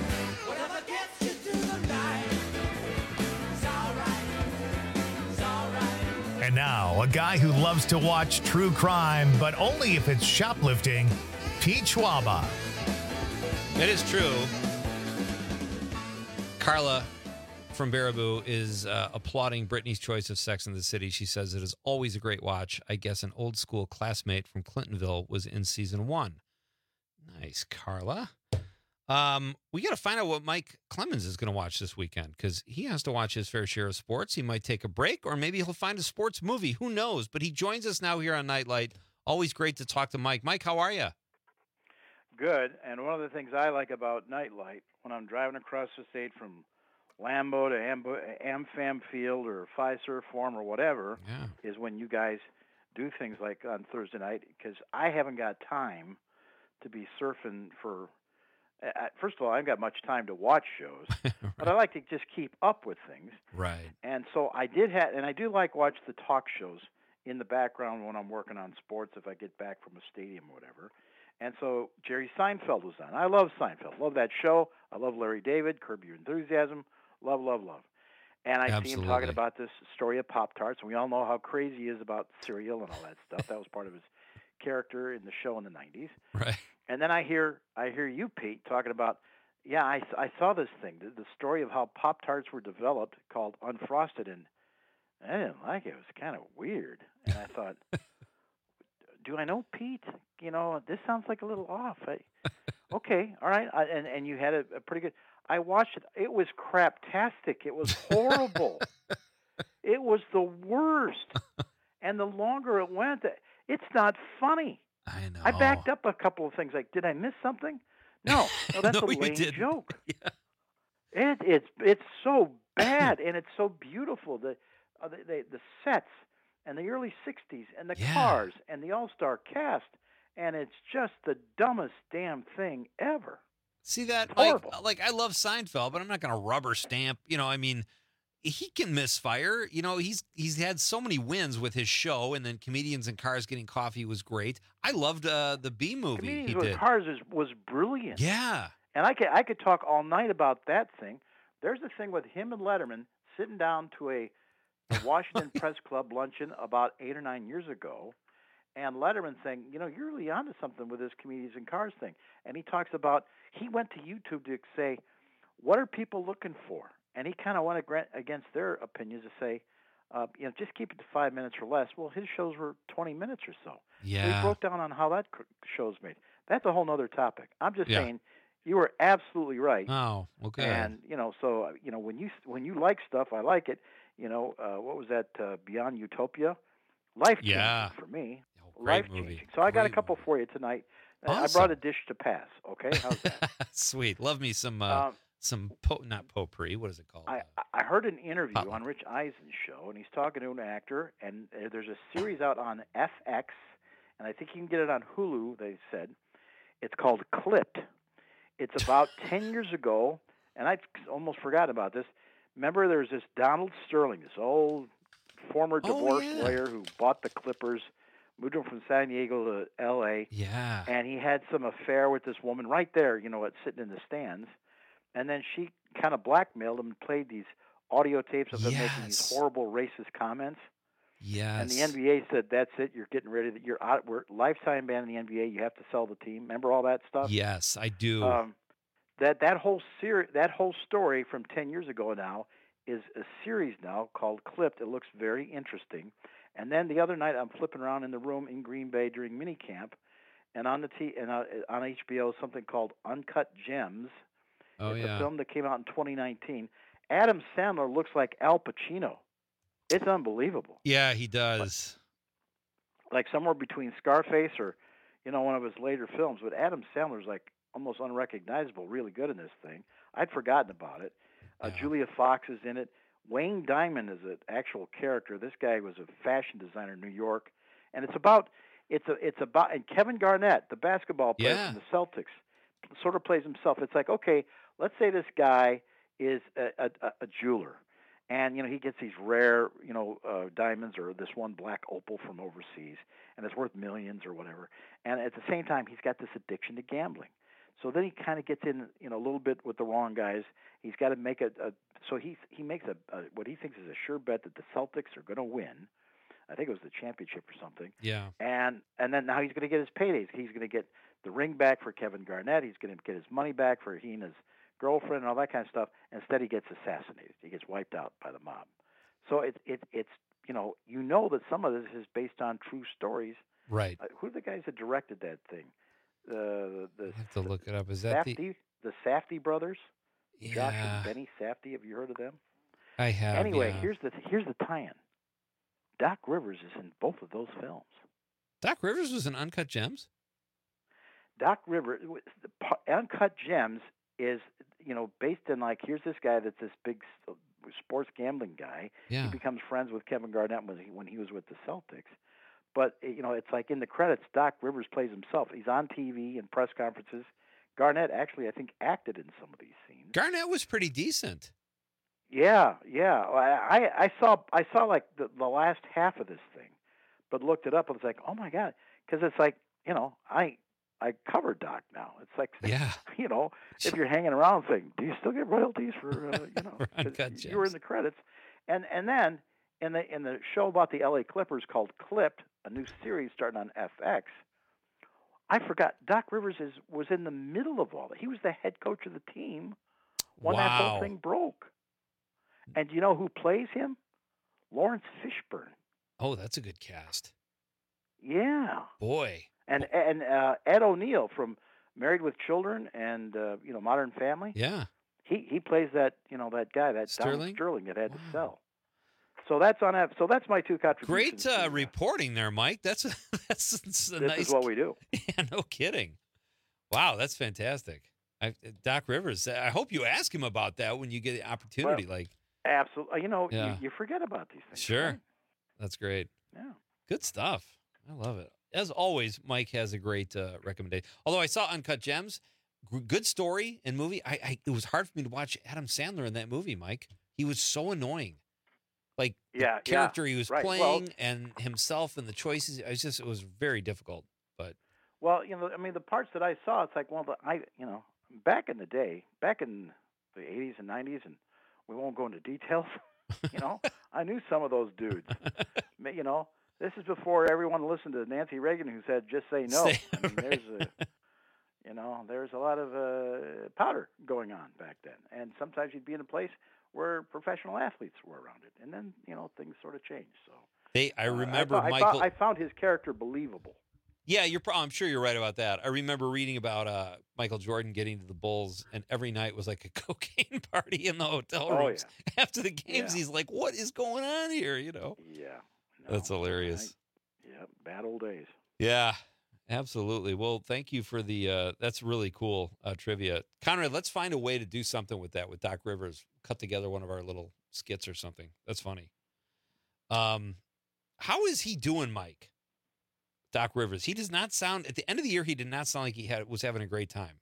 And now, a guy who loves to watch true crime, but only if it's shoplifting, Pete Schwaba. It is true. Carla from Baraboo is uh, applauding Brittany's choice of Sex and the City. She says it is always a great watch. I guess an old school classmate from Clintonville was in season one. Nice, Carla. Um, we got to find out what Mike Clemens is going to watch this weekend, because he has to watch his fair share of sports. He might take a break, or maybe he'll find a sports movie. Who knows? But he joins us now here on Nightlight. Always great to talk to Mike. Mike, how are you? Good. And one of the things I like about Nightlight, when I'm driving across the state from Lambeau to Am- AmFam Field or Fiserv Forum or whatever, yeah. is when you guys do things like on Thursday night, because I haven't got time to be surfing for uh, – first of all, I haven't got much time to watch shows, right. But I like to just keep up with things. Right. And so I did have – and I do like watch the talk shows in the background when I'm working on sports if I get back from a stadium or whatever. And so Jerry Seinfeld was on. I love Seinfeld. Love that show. I love Larry David, Curb Your Enthusiasm. Love, love, love. And I Absolutely. see him talking about this story of Pop-Tarts, and we all know how crazy he is about cereal and all that stuff. That was part of his character in the show in the nineties. Right. And then I hear I hear you, Pete, talking about, yeah, I, I saw this thing, the, the story of how Pop-Tarts were developed called Unfrosted, and I didn't like it. It was kind of weird. And I thought, do I know Pete? You know, this sounds like a little off. I, okay, all right. I, and, and you had a, a pretty good – I watched it. It was craptastic. It was horrible. It was the worst. And the longer it went, it's not funny. I know. I backed up a couple of things. Like, did I miss something? No. No, that's no, a lame didn't. joke. Yeah. It, it's it's so bad, and it's so beautiful. The, uh, the, the, the sets and the early sixties and the Yeah. cars and the all-star cast, and it's just the dumbest damn thing ever. See that? It's Like, horrible. like I love Seinfeld, but I'm not going to rubber stamp. You know, I mean, he can misfire. You know, he's he's had so many wins with his show, and then Comedians in Cars Getting Coffee was great. I loved uh, the B movie Comedians he with did. Cars is, was brilliant. Yeah. And I could I could talk all night about that thing. There's a thing with him and Letterman sitting down to a, a Washington Press Club luncheon about eight or nine years ago, and Letterman saying, you know, you're really onto something with this Comedians in Cars thing. And he talks about, he went to YouTube to say, what are people looking for? And he kind of went ag- against their opinions to say, uh, you know, just keep it to five minutes or less. Well, his shows were twenty minutes or so. So Yeah. he broke down on how that c- show's made. That's a whole other topic. I'm just Yeah. saying, you were absolutely right. Oh, okay. And, you know, so, uh, you know, when you when you like stuff, I like it. You know, uh, what was that, uh, Beyond Utopia? Life-changing Yeah. for me. great Life-changing. movie. So I got Great a couple for you tonight. Uh, I Awesome. brought a dish to pass, okay? How's that? Sweet. Love me some, uh, Um, some po- not potpourri. What is it called? I, I heard an interview on Rich Eisen's show, and he's talking to an actor, and uh, there's a series out on F X, and I think you can get it on Hulu, they said. It's called Clipped. It's about ten years ago, and I almost forgot about this. Remember, there's this Donald Sterling, this old former Oh, divorce yeah. lawyer who bought the Clippers, moved them from San Diego to L A, Yeah. and he had some affair with this woman right there, you know, at, sitting in the stands. And then she kind of blackmailed him and played these audio tapes of him making these Yes. horrible racist comments. Yes. And the N B A said, "That's it. You're getting ready. To, you're out. We're lifetime ban in the N B A. You have to sell the team." Remember all that stuff? Yes, I do. Um, that that whole series, that whole story from ten years ago now, is a series now called Clipped. It looks very interesting. And then the other night, I'm flipping around in the room in Green Bay during minicamp, and on the t and uh, on H B O something called Uncut Gems. Oh, it's yeah. a film that came out in twenty nineteen. Adam Sandler looks like Al Pacino. It's unbelievable. Yeah, he does. Like somewhere between Scarface or, you know, one of his later films. But Adam Sandler's like almost unrecognizable, really good in this thing. I'd forgotten about it. Uh, Julia Fox is in it. Wayne Diamond is an actual character. This guy was a fashion designer in New York, and it's about it's a it's about and Kevin Garnett, the basketball player Yeah. from the Celtics, sort of plays himself. It's like, okay, let's say this guy is a, a, a jeweler, And, you know, he gets these rare, you know, uh, diamonds or this one black opal from overseas, and it's worth millions or whatever. And at the same time, he's got this addiction to gambling. So then he kind of gets in, you know, a little bit with the wrong guys. He's got to make a, a so he he makes a, a what he thinks is a sure bet that the Celtics are going to win. I think it was the championship or something. Yeah. And and then now he's going to get his paydays. He's going to get the ring back for Kevin Garnett. He's going to get his money back for he and his girlfriend and all that kind of stuff. Instead, he gets assassinated. He gets wiped out by the mob. So it's it, it's you know you know that some of this is based on true stories. Right. Uh, who are the guys that directed that thing? The the I have to look it up. Is that Safdie, the? the Safdie brothers? Josh Yeah. and Benny Safdie. Have you heard of them? I have. Anyway, yeah. here's the here's the tie-in. Doc Rivers is in both of those films. Doc Rivers was in Uncut Gems. Doc Rivers, Uncut Gems is, you know, based in like, here's this guy that's this big sports gambling guy. Yeah. He becomes friends with Kevin Garnett when he, when he was with the Celtics. But, you know, it's like in the credits, Doc Rivers plays himself. He's on T V and press conferences. Garnett actually, I think, acted in some of these scenes. Garnett was pretty decent. Yeah, yeah. I I saw I saw like the, the last half of this thing, but looked it up and was like, oh my god, because it's like, you know, I I cover Doc now. It's like, yeah, you know, if you're hanging around, saying, do you still get royalties for uh, you know? For Uncut 'cause you were in Gems. the credits, and and then in the in the show about the L A Clippers called Clipped, a new series starting on F X. I forgot Doc Rivers is was in the middle of all that. He was the head coach of the team when that Wow. whole thing broke. And do you know who plays him? Lawrence Fishburne. Oh, that's a good cast. Yeah. Boy. And and uh, Ed O'Neill from Married with Children and uh, you know Modern Family. Yeah. He he plays that you know that guy that Donald Sterling? Sterling that had to sell. So that's on that. So that's my two contributions. Great uh, reporting there, Mike. That's that's, that's a This nice. is what we do. Yeah, no kidding. Wow, that's fantastic. I, Doc Rivers. I hope you ask him about that when you get the opportunity. Well, like, Absolutely. You know, Yeah. you, you forget about these things. sure, right? that's great. Yeah. Good stuff. I love it. As always, Mike has a great uh, recommendation. Although I saw Uncut Gems, g- good story and movie. I, I it was hard for me to watch Adam Sandler in that movie. Mike, he was so annoying. Like the Yeah, yeah. character he was Right. playing Well- and himself and the choices. It was just it was very difficult. But Well, you know, I mean, the parts that I saw, it's like, well, the, I, you know, back in the day, back in the eighties and nineties, and we won't go into details. You know, I knew some of those dudes. Ma- You know, this is before everyone listened to Nancy Reagan, who said, "Just say no." Say- I mean, there's a, you know, there's a lot of uh, powder going on back then, and sometimes you'd be in a place where professional athletes were around it, and then you know things sort of changed. So they, I uh, remember I, thought- I, Michael. thought- I found his character believable. Yeah, you're. pro- I'm sure you're right about that. I remember reading about uh, Michael Jordan getting to the Bulls, and every night was like a cocaine party in the hotel Oh, rooms. After the games, Yeah. he's like, "What is going on here?" You know. Yeah. That's hilarious. Yeah, bad old days. Yeah, absolutely. Well, thank you for the. Uh, that's really cool uh, trivia, Conrad. Let's find a way to do something with that with Doc Rivers. Cut together one of our little skits or something. That's funny. Um, how is he doing, Mike? Doc Rivers. He does not sound at the end of the year. He did not sound like he had was having a great time.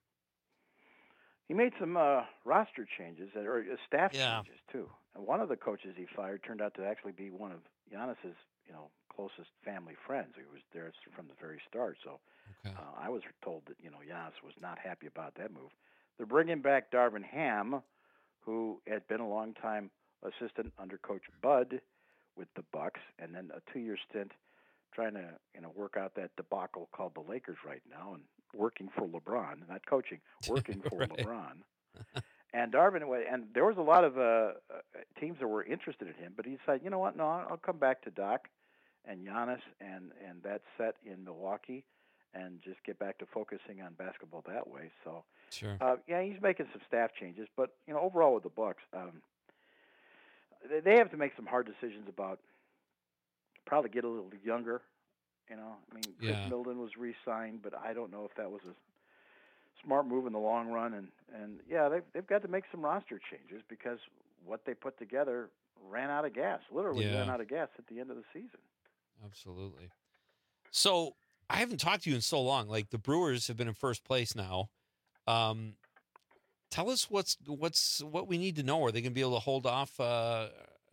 He made some uh, roster changes or uh, staff Yeah. changes too. And one of the coaches he fired turned out to actually be one of Giannis's, you know, closest family friends. He was there from the very start. So Okay. uh, I was told that you know Giannis was not happy about that move. They're bringing back Darvin Ham, who had been a long time assistant under Coach Bud with the Bucks, and then a two-year stint trying to you know work out that debacle called the Lakers right now, and working for LeBron, not coaching, working for Right. LeBron. And Darvin, wa- and there was a lot of uh, uh, teams that were interested in him, but he said, you know what, no, I'll come back to Doc and Giannis and, and that set in Milwaukee and just get back to focusing on basketball that way. So, Sure. uh, yeah, he's making some staff changes, but, you know, overall with the Bucks, um, they, they have to make some hard decisions about probably get a little younger. You know, I mean, Chris Yeah. Middleton was re-signed, but I don't know if that was a smart move in the long run. And, and yeah, they've, they've got to make some roster changes because what they put together ran out of gas, literally Yeah. ran out of gas at the end of the season. Absolutely. So I haven't talked to you in so long. Like the Brewers have been in first place now. Um, tell us what's what's what we need to know. Are they going to be able to hold off uh,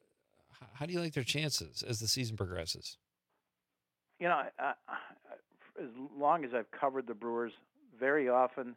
how do you like their chances as the season progresses? You know, I, I, as long as I've covered the Brewers, very often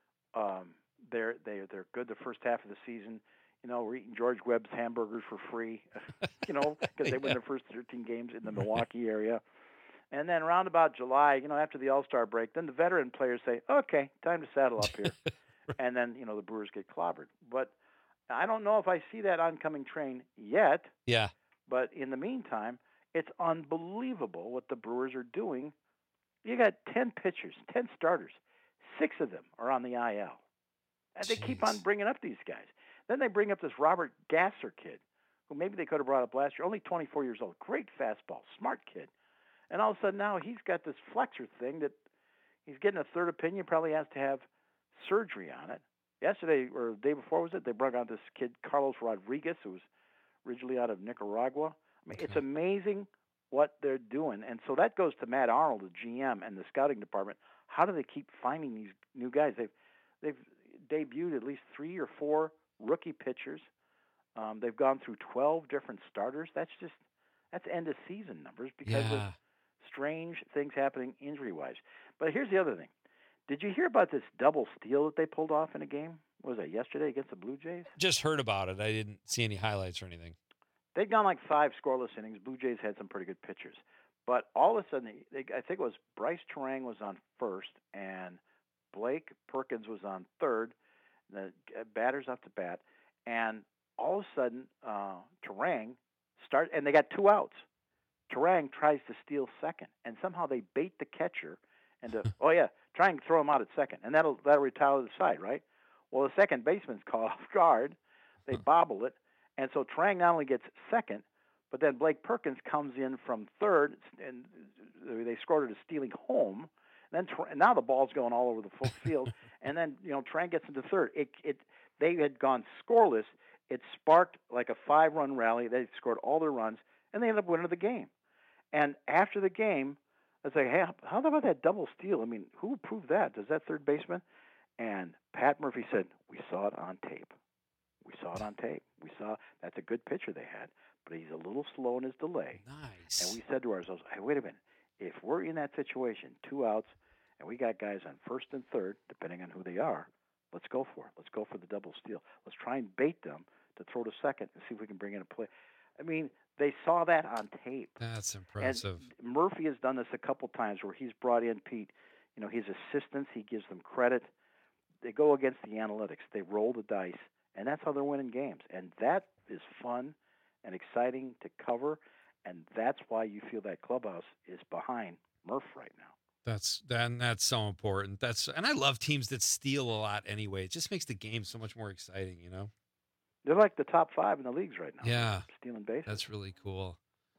um, they're they're they're good the first half of the season. You know, we're eating George Webb's hamburgers for free. You know, because they win their first thirteen games in the Milwaukee area. And then around about July, you know, after the All-Star break, then the veteran players say, okay, time to saddle up here. And then, you know, the Brewers get clobbered. But I don't know if I see that oncoming train yet. Yeah. But in the meantime, it's unbelievable what the Brewers are doing. You got ten pitchers, ten starters. Six of them are on the I L. And they Jeez. keep on bringing up these guys. Then they bring up this Robert Gasser kid, who maybe they could have brought up last year, only twenty-four years old. Great fastball, smart kid. And all of a sudden now he's got this flexor thing that he's getting a third opinion, probably has to have surgery on it. Yesterday, or the day before, was it, they brought out this kid, Carlos Rodriguez, who was originally out of Nicaragua. I mean, okay. It's amazing what they're doing. And so that goes to Matt Arnold, the G M, and the scouting department. How do they keep finding these new guys? They've, they've debuted at least three or four rookie pitchers. Um, they've gone through twelve different starters. That's just, that's end-of-season numbers because yeah. of strange things happening injury-wise. But here's the other thing. Did you hear about this double steal that they pulled off in a game? What was that, yesterday against the Blue Jays? Just heard about it. I didn't see any highlights or anything. They'd gone like five scoreless innings. Blue Jays had some pretty good pitchers. But all of a sudden, they, I think it was Bryce Terang was on first, and Blake Perkins was on third, the batters off the bat. And all of a sudden, uh, Terang start, and they got two outs. Terang tries to steal second, and somehow they bait the catcher into, oh, yeah, try and throw him out at second, and that'll that'll retire the side, right? Well, the second baseman's caught off guard. They bobble it, and so Terang not only gets second, but then Blake Perkins comes in from third, and they scored it a stealing home. And then and now the ball's going all over the full field, and then you know Terang gets into third. It it they had gone scoreless. It sparked like a five-run rally. They scored all their runs, and they ended up winning the game. And after the game, I was like, hey, how about that double steal? I mean, who approved that? Does that third baseman? And Pat Murphy said, we saw it on tape. We saw it on tape. We saw that's a good pitcher they had, but he's a little slow in his delay. Nice. And we said to ourselves, hey, wait a minute. If we're in that situation, two outs, and we got guys on first and third, depending on who they are, let's go for it. Let's go for the double steal. Let's try and bait them to throw to second and see if we can bring in a play. I mean, they saw that on tape. That's impressive. And Murphy has done this a couple times where he's brought in Pete, you know, his assistants. He gives them credit. They go against the analytics. They roll the dice, and that's how they're winning games. And that is fun and exciting to cover, and that's why you feel that clubhouse is behind Murph right now. That's that, that's so important. That's and I love teams that steal a lot anyway. It just makes the game so much more exciting, you know. They're like the top five in the leagues right now. Yeah. Stealing bases. That's really cool.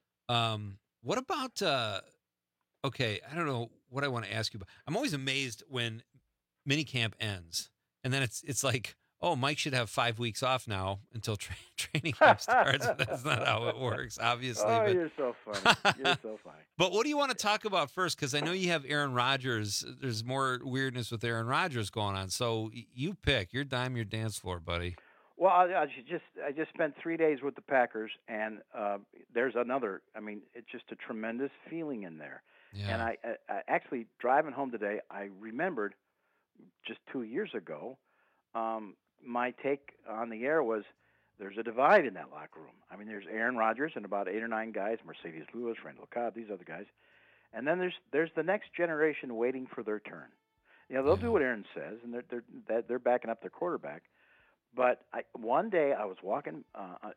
Um, what about, uh, okay, I don't know what I want to ask you about. I'm always amazed when minicamp ends, and then it's it's like, oh, Mike should have five weeks off now until tra- training camp starts. That's not how it works, obviously. Oh, but... you're so funny. You're so funny. But what do you want to talk about first? Because I know you have Aaron Rodgers. There's more weirdness with Aaron Rodgers going on. So you pick. Your dime, your dance floor, buddy. Well, I, I just I just spent three days with the Packers, and uh, there's another. I mean, it's just a tremendous feeling in there. Yeah. And I, I, I actually driving home today, I remembered just two years ago. Um, my take on the air was there's a divide in that locker room. I mean, there's Aaron Rodgers and about eight or nine guys, Mercedes Lewis, Randall Cobb, these other guys, and then there's there's the next generation waiting for their turn. You know, they'll yeah. do what Aaron says, and they're they're they're backing up their quarterback. But I, one day I was walking uh, uh,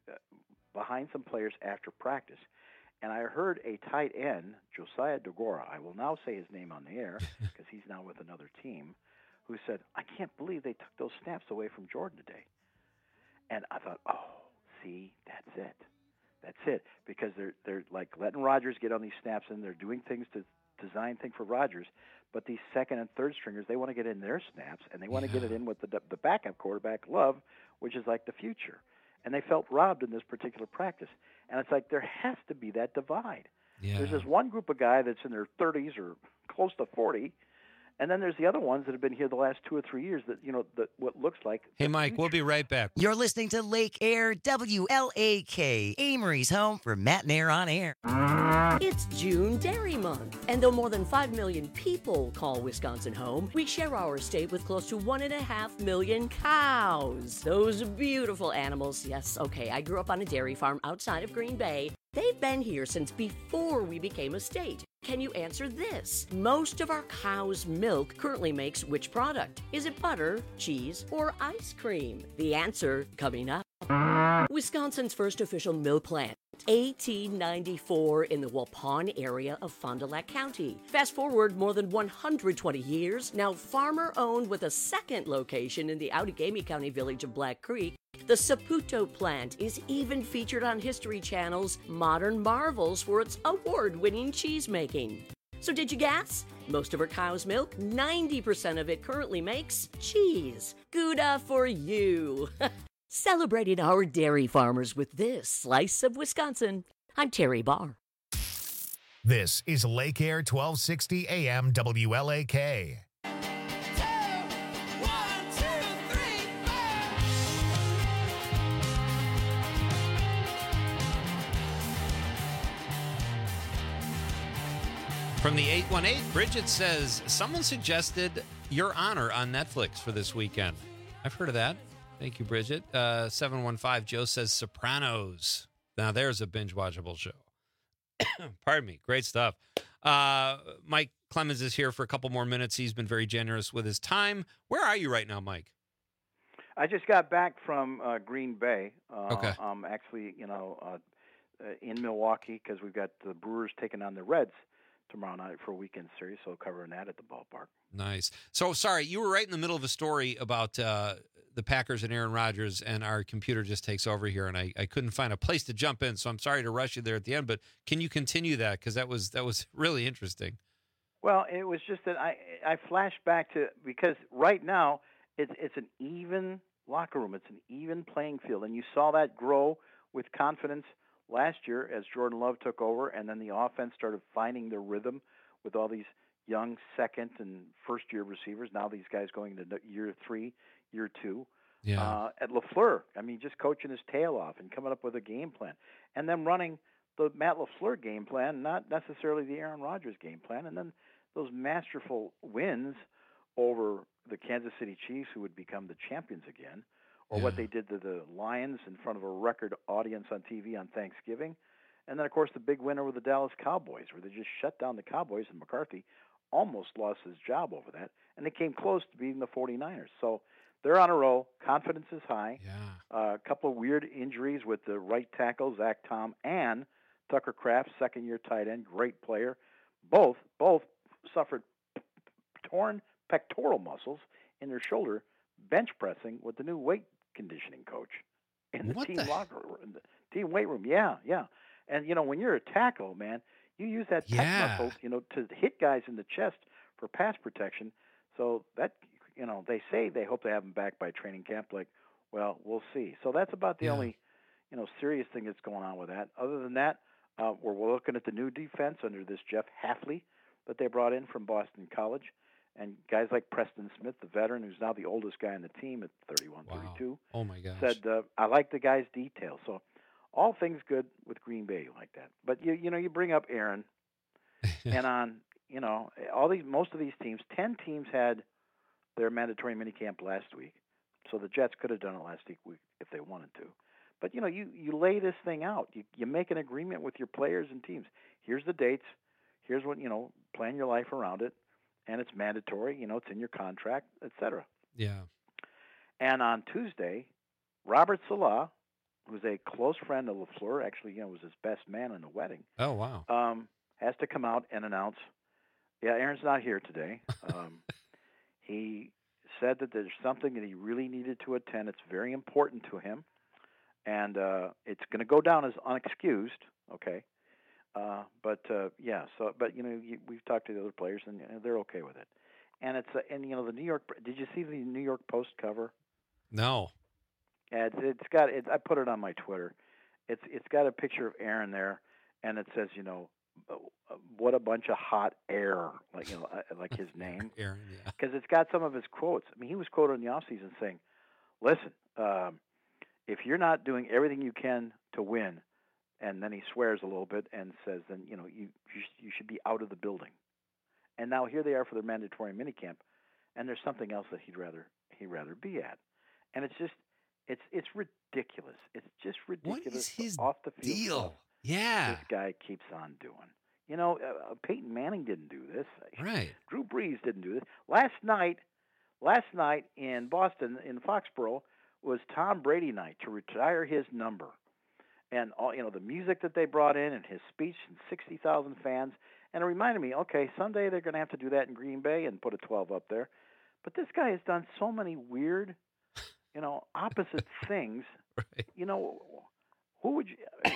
behind some players after practice, and I heard a tight end, Josiah DeGora, I will now say his name on the air because he's now with another team, who said, I can't believe they took those snaps away from Jordan today. And I thought, oh, see, that's it. That's it. Because they're they're like letting Rodgers get on these snaps, and they're doing things to design things for Rodgers. But these second and third stringers, they want to get in their snaps, and they want yeah. to get it in with the the backup quarterback, Love, which is like the future. And they felt robbed in this particular practice. And it's like there has to be that divide. Yeah. There's this one group of guy that's in their thirties or close to forty, And then there's the other ones that have been here the last two or three years that, you know, that what looks like. Hey, Mike, we'll be right back. You're listening to Lake Air W L A K, Amory's home for Matt and Air on Air. It's June Dairy Month, and though more than five million people call Wisconsin home, we share our state with close to one and a half million cows. Those beautiful animals. Yes, okay, I grew up on a dairy farm outside of Green Bay. They've been here since before we became a state. Can you answer this? Most of our cow's milk currently makes which product? Is it butter, cheese, or ice cream? The answer coming up. Wisconsin's first official milk plant, eighteen ninety-four, in the Waupun area of Fond du Lac County. Fast forward more than one hundred twenty years, now farmer-owned with a second location in the Outagamie County village of Black Creek. The Saputo plant is even featured on History Channel's Modern Marvels for its award-winning cheese making. So did you guess? Most of our cow's milk, ninety percent of it currently makes cheese. Gouda for you. Celebrating our dairy farmers with this slice of Wisconsin. I'm Terry Barr. This is Lake Air twelve sixty A M W L A K. From the eight one eight, Bridget says, someone suggested Your Honor on Netflix for this weekend. I've heard of that. Thank you, Bridget. Uh, seven one five, Joe says Sopranos. Now, there's a binge-watchable show. Pardon me. Great stuff. Uh, Mike Clemens is here for a couple more minutes. He's been very generous with his time. Where are you right now, Mike? I just got back from uh, Green Bay. Uh, Okay. I'm actually, you know, uh, uh, in Milwaukee because we've got the Brewers taking on the Reds tomorrow night for a weekend series, so covering that at the ballpark. Nice. So, sorry, you were right in the middle of a story about uh, the Packers and Aaron Rodgers, and our computer just takes over here, and I, I couldn't find a place to jump in, so I'm sorry to rush you there at the end, but can you continue that? Because that was, that was really interesting. Well, it was just that I I flashed back to, because right now it's it's an even locker room. It's an even playing field, and you saw that grow with confidence last year as Jordan Love took over, and then the offense started finding their rhythm with all these young second and first year receivers. Now these guys going into year three, year two. Yeah. Uh, at LaFleur, I mean, just coaching his tail off and coming up with a game plan, and then running the Matt LaFleur game plan, not necessarily the Aaron Rodgers game plan, and then those masterful wins over the Kansas City Chiefs, who would become the champions again, or Yeah. what they did to the Lions in front of a record audience on T V on Thanksgiving. And then, of course, the big winner with the Dallas Cowboys, where they just shut down the Cowboys, and McCarthy almost lost his job over that. And they came close to beating the 49ers. So they're on a roll. Confidence is high. Yeah. Uh, a couple of weird injuries with the right tackle, Zach Tom, and Tucker Kraft, second-year tight end, great player. Both both suffered torn pectoral muscles in their shoulder bench pressing with the new weight conditioning coach in the What team the- locker room, in the team weight room. Yeah, yeah. And you know, when you're a tackle, man, you use that pec Yeah. muscle, you know, to hit guys in the chest for pass protection. So that, you know, they say they hope to have him back by training camp. Like, well, we'll see. So that's about the Yeah. only, you know, serious thing that's going on with that. Other than that, uh, we're, we're looking at the new defense under this Jeff Hafley that they brought in from Boston College. And guys like Preston Smith, the veteran, who's now the oldest guy on the team at thirty-one, Wow. thirty-two, Oh, my gosh. said, uh, I like the guy's detail. So all things good with Green Bay like that. But, you you know, you bring up Aaron, and on, you know, all these most of these teams, ten teams had their mandatory minicamp last week. So the Jets could have done it last week if they wanted to. But, you know, you, you lay this thing out. You, you make an agreement with your players and teams. Here's the dates. Here's what, you know, plan your life around it. And it's mandatory, you know, it's in your contract, et cetera. Yeah. And on Tuesday, Robert Salah, who's a close friend of LaFleur, actually, you know, was his best man in the wedding, Oh, wow. um, has to come out and announce, yeah, Aaron's not here today. Um, he said that there's something that he really needed to attend. It's very important to him. And uh, it's going to go down as unexcused, okay? Uh, but uh, yeah, so but you know you, we've talked to the other players and, and they're okay with it. And it's uh, and you know the New York. Did you see the New York Post cover? No. Yeah, it's, it's got it. I put it on my Twitter. It's it's got a picture of Aaron there, and it says you know what a bunch of hot air, like you know, like his name, Aaron, yeah. Because it's got some of his quotes. I mean, he was quoted in the offseason saying, "Listen, um, if you're not doing everything you can to win," and then he swears a little bit and says, "Then you know you you, sh- you should be out of the building." And now here they are for their mandatory minicamp, and there's something else that he'd rather he'd rather be at, and it's just it's it's ridiculous. It's just ridiculous. What is his off the field deal? stuff Yeah. This guy keeps on doing. You know, uh, Peyton Manning didn't do this. Right. Drew Brees didn't do this. Last night, last night in Boston, in Foxborough, was Tom Brady night to retire his number. And all you know, the music that they brought in and his speech and sixty thousand fans. And it reminded me, okay, Sunday they're going to have to do that in Green Bay and put a twelve up there. But this guy has done so many weird, you know, opposite things. Right. You know, who would you?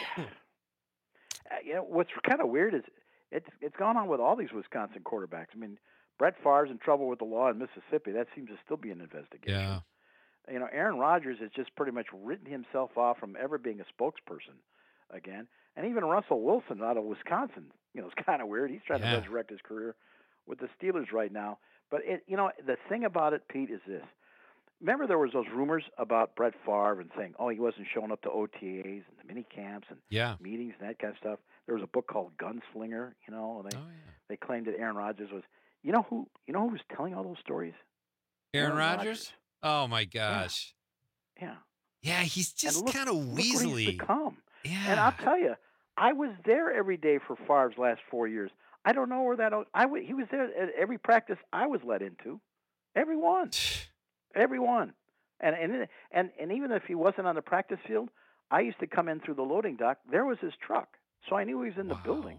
You know, what's kind of weird is it's it's gone on with all these Wisconsin quarterbacks. I mean, Brett Favre's in trouble with the law in Mississippi. That seems to still be an investigation. Yeah. You know, Aaron Rodgers has just pretty much written himself off from ever being a spokesperson again. And even Russell Wilson out of Wisconsin, you know, it's kind of weird. He's trying Yeah. to resurrect his career with the Steelers right now. But, it, you know, the thing about it, Pete, is this. Remember there was those rumors about Brett Favre and saying, oh, he wasn't showing up to O T As and the mini camps and Yeah. meetings and that kind of stuff. There was a book called Gunslinger, you know, and they, Oh, yeah. they claimed that Aaron Rodgers was, you know who, you know who was telling all those stories? Aaron, Aaron Rodgers? Rodgers. Oh, my gosh. Yeah. Yeah, he's just And look- kind of look what he's weaselly. become. Yeah. And I'll tell you, I was there every day for Favre's last four years. I don't know where that. I w- he was there at every practice I was let into, every one, every one. And and and and even if he wasn't on the practice field, I used to come in through the loading dock. There was his truck, so I knew he was in the building.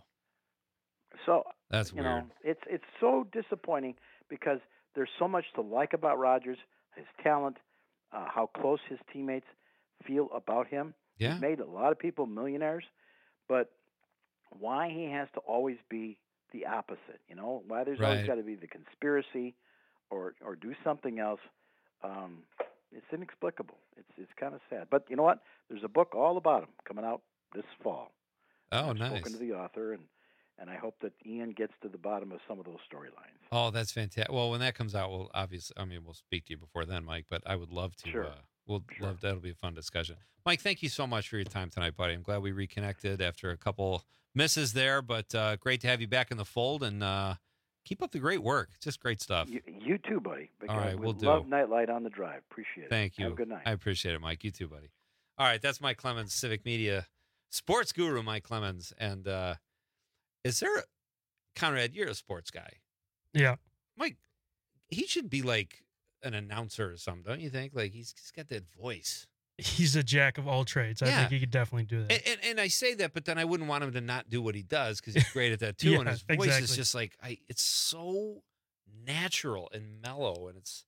So That's you weird. know, it's it's so disappointing because there's so much to like about Rodgers, his talent, uh, how close his teammates feel about him. Yeah. He's made a lot of people millionaires, but why he has to always be the opposite, you know? Why there's always Right. got to be the conspiracy or or do something else. Um, it's inexplicable. It's it's kind of sad. But you know what? There's a book all about him coming out this fall. Oh, I've nice. spoken to the author, and, and I hope that Ian gets to the bottom of some of those storylines. Oh, that's fantastic. Well, when that comes out, we'll obviously, I mean, we'll speak to you before then, Mike, but I would love to. Sure. Uh, we'll love, that'll be a fun discussion. Mike, thank you so much for your time tonight, buddy. I'm glad we reconnected after a couple misses there, but uh, great to have you back in the fold, and uh, keep up the great work. Just great stuff. You, you too, buddy. All right, we we'll do. love Nightlight on the Drive. Appreciate it. Thank you. Have a good night. I appreciate it, Mike. You too, buddy. All right, that's Mike Clemens, Civic Media sports guru, Mike Clemens. And uh, is there, a, Conrad, you're a sports guy. Yeah. Mike, he should be like an announcer or something, don't you think? Like, he's, he's got that voice. He's a jack of all trades. I Yeah. think he could definitely do that. And, and, and I say that, but then I wouldn't want him to not do what he does because he's great at that too. Yeah, and his voice exactly. is just like, I, it's so natural and mellow. And it's,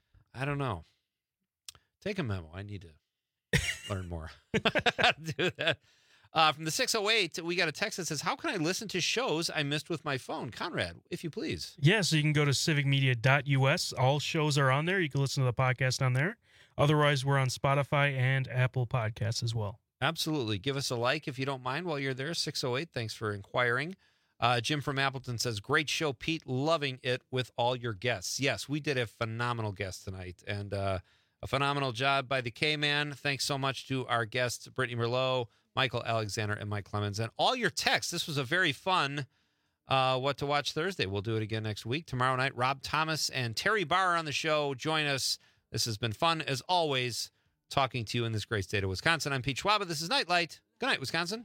I don't know. Take a memo. I need to learn more how to do that. Uh, from the six oh eight, we got a text that says, how can I listen to shows I missed with my phone? Conrad, if you please. Yeah, so you can go to civic media dot U S. All shows are on there. You can listen to the podcast on there. Otherwise, we're on Spotify and Apple Podcasts as well. Absolutely. Give us a like if you don't mind while you're there. six oh eight, thanks for inquiring. Uh, Jim from Appleton says, great show, Pete. Loving it with all your guests. Yes, we did a phenomenal guest tonight, and uh, a phenomenal job by the K-Man. Thanks so much to our guests, Brittany Merlot, Michael Alexander, and Mike Clemens. And all your texts. This was a very fun uh, What to Watch Thursday. We'll do it again next week. Tomorrow night, Rob Thomas and Terry Barr on the show. Join us. This has been fun, as always, talking to you in this great state of Wisconsin. I'm Pete Schwaba. This is Nightlight. Good night, Wisconsin.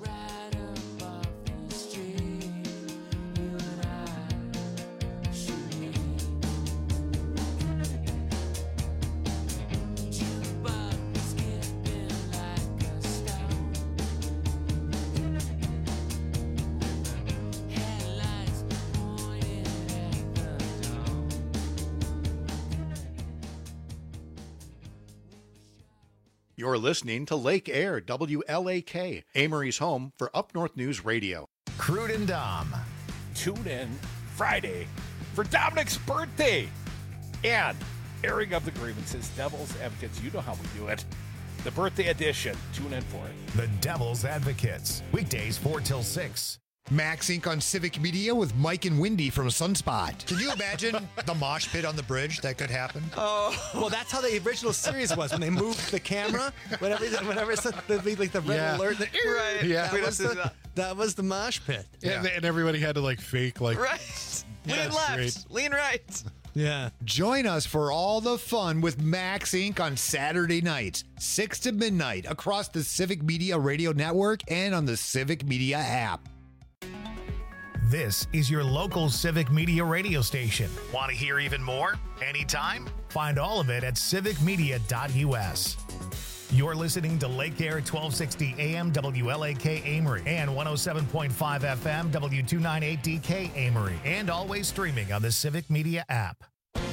You're listening to Lake Air, W L A K, Amory's home for Up North News Radio. Crude and Dom. Tune in Friday for Dominic's birthday and airing of the grievances. Devil's Advocates, you know how we do it. The birthday edition. Tune in for it. The Devil's Advocates. Weekdays four till six. Max Incorporated on Civic Media with Mike and Wendy from Sunspot. Can you imagine the mosh pit on the bridge that could happen? Oh, well, that's how the original series was when they moved the camera. Whenever, whenever it's there'd be like the red Yeah. alert, the, Right. Yeah. that was the, that was the mosh pit. And, and everybody had to like fake like Right. Yeah, Lean that's left, great. lean right. Yeah. Join us for all the fun with Max Incorporated on Saturday nights, six to midnight, across the Civic Media Radio Network and on the Civic Media app. This is your local Civic Media radio station. Want to hear even more? Anytime? Find all of it at civic media dot U S. You're listening to Lake Air twelve sixty A M W L A K Amory and one oh seven point five F M W two ninety-eight D K Amory, and always streaming on the Civic Media app.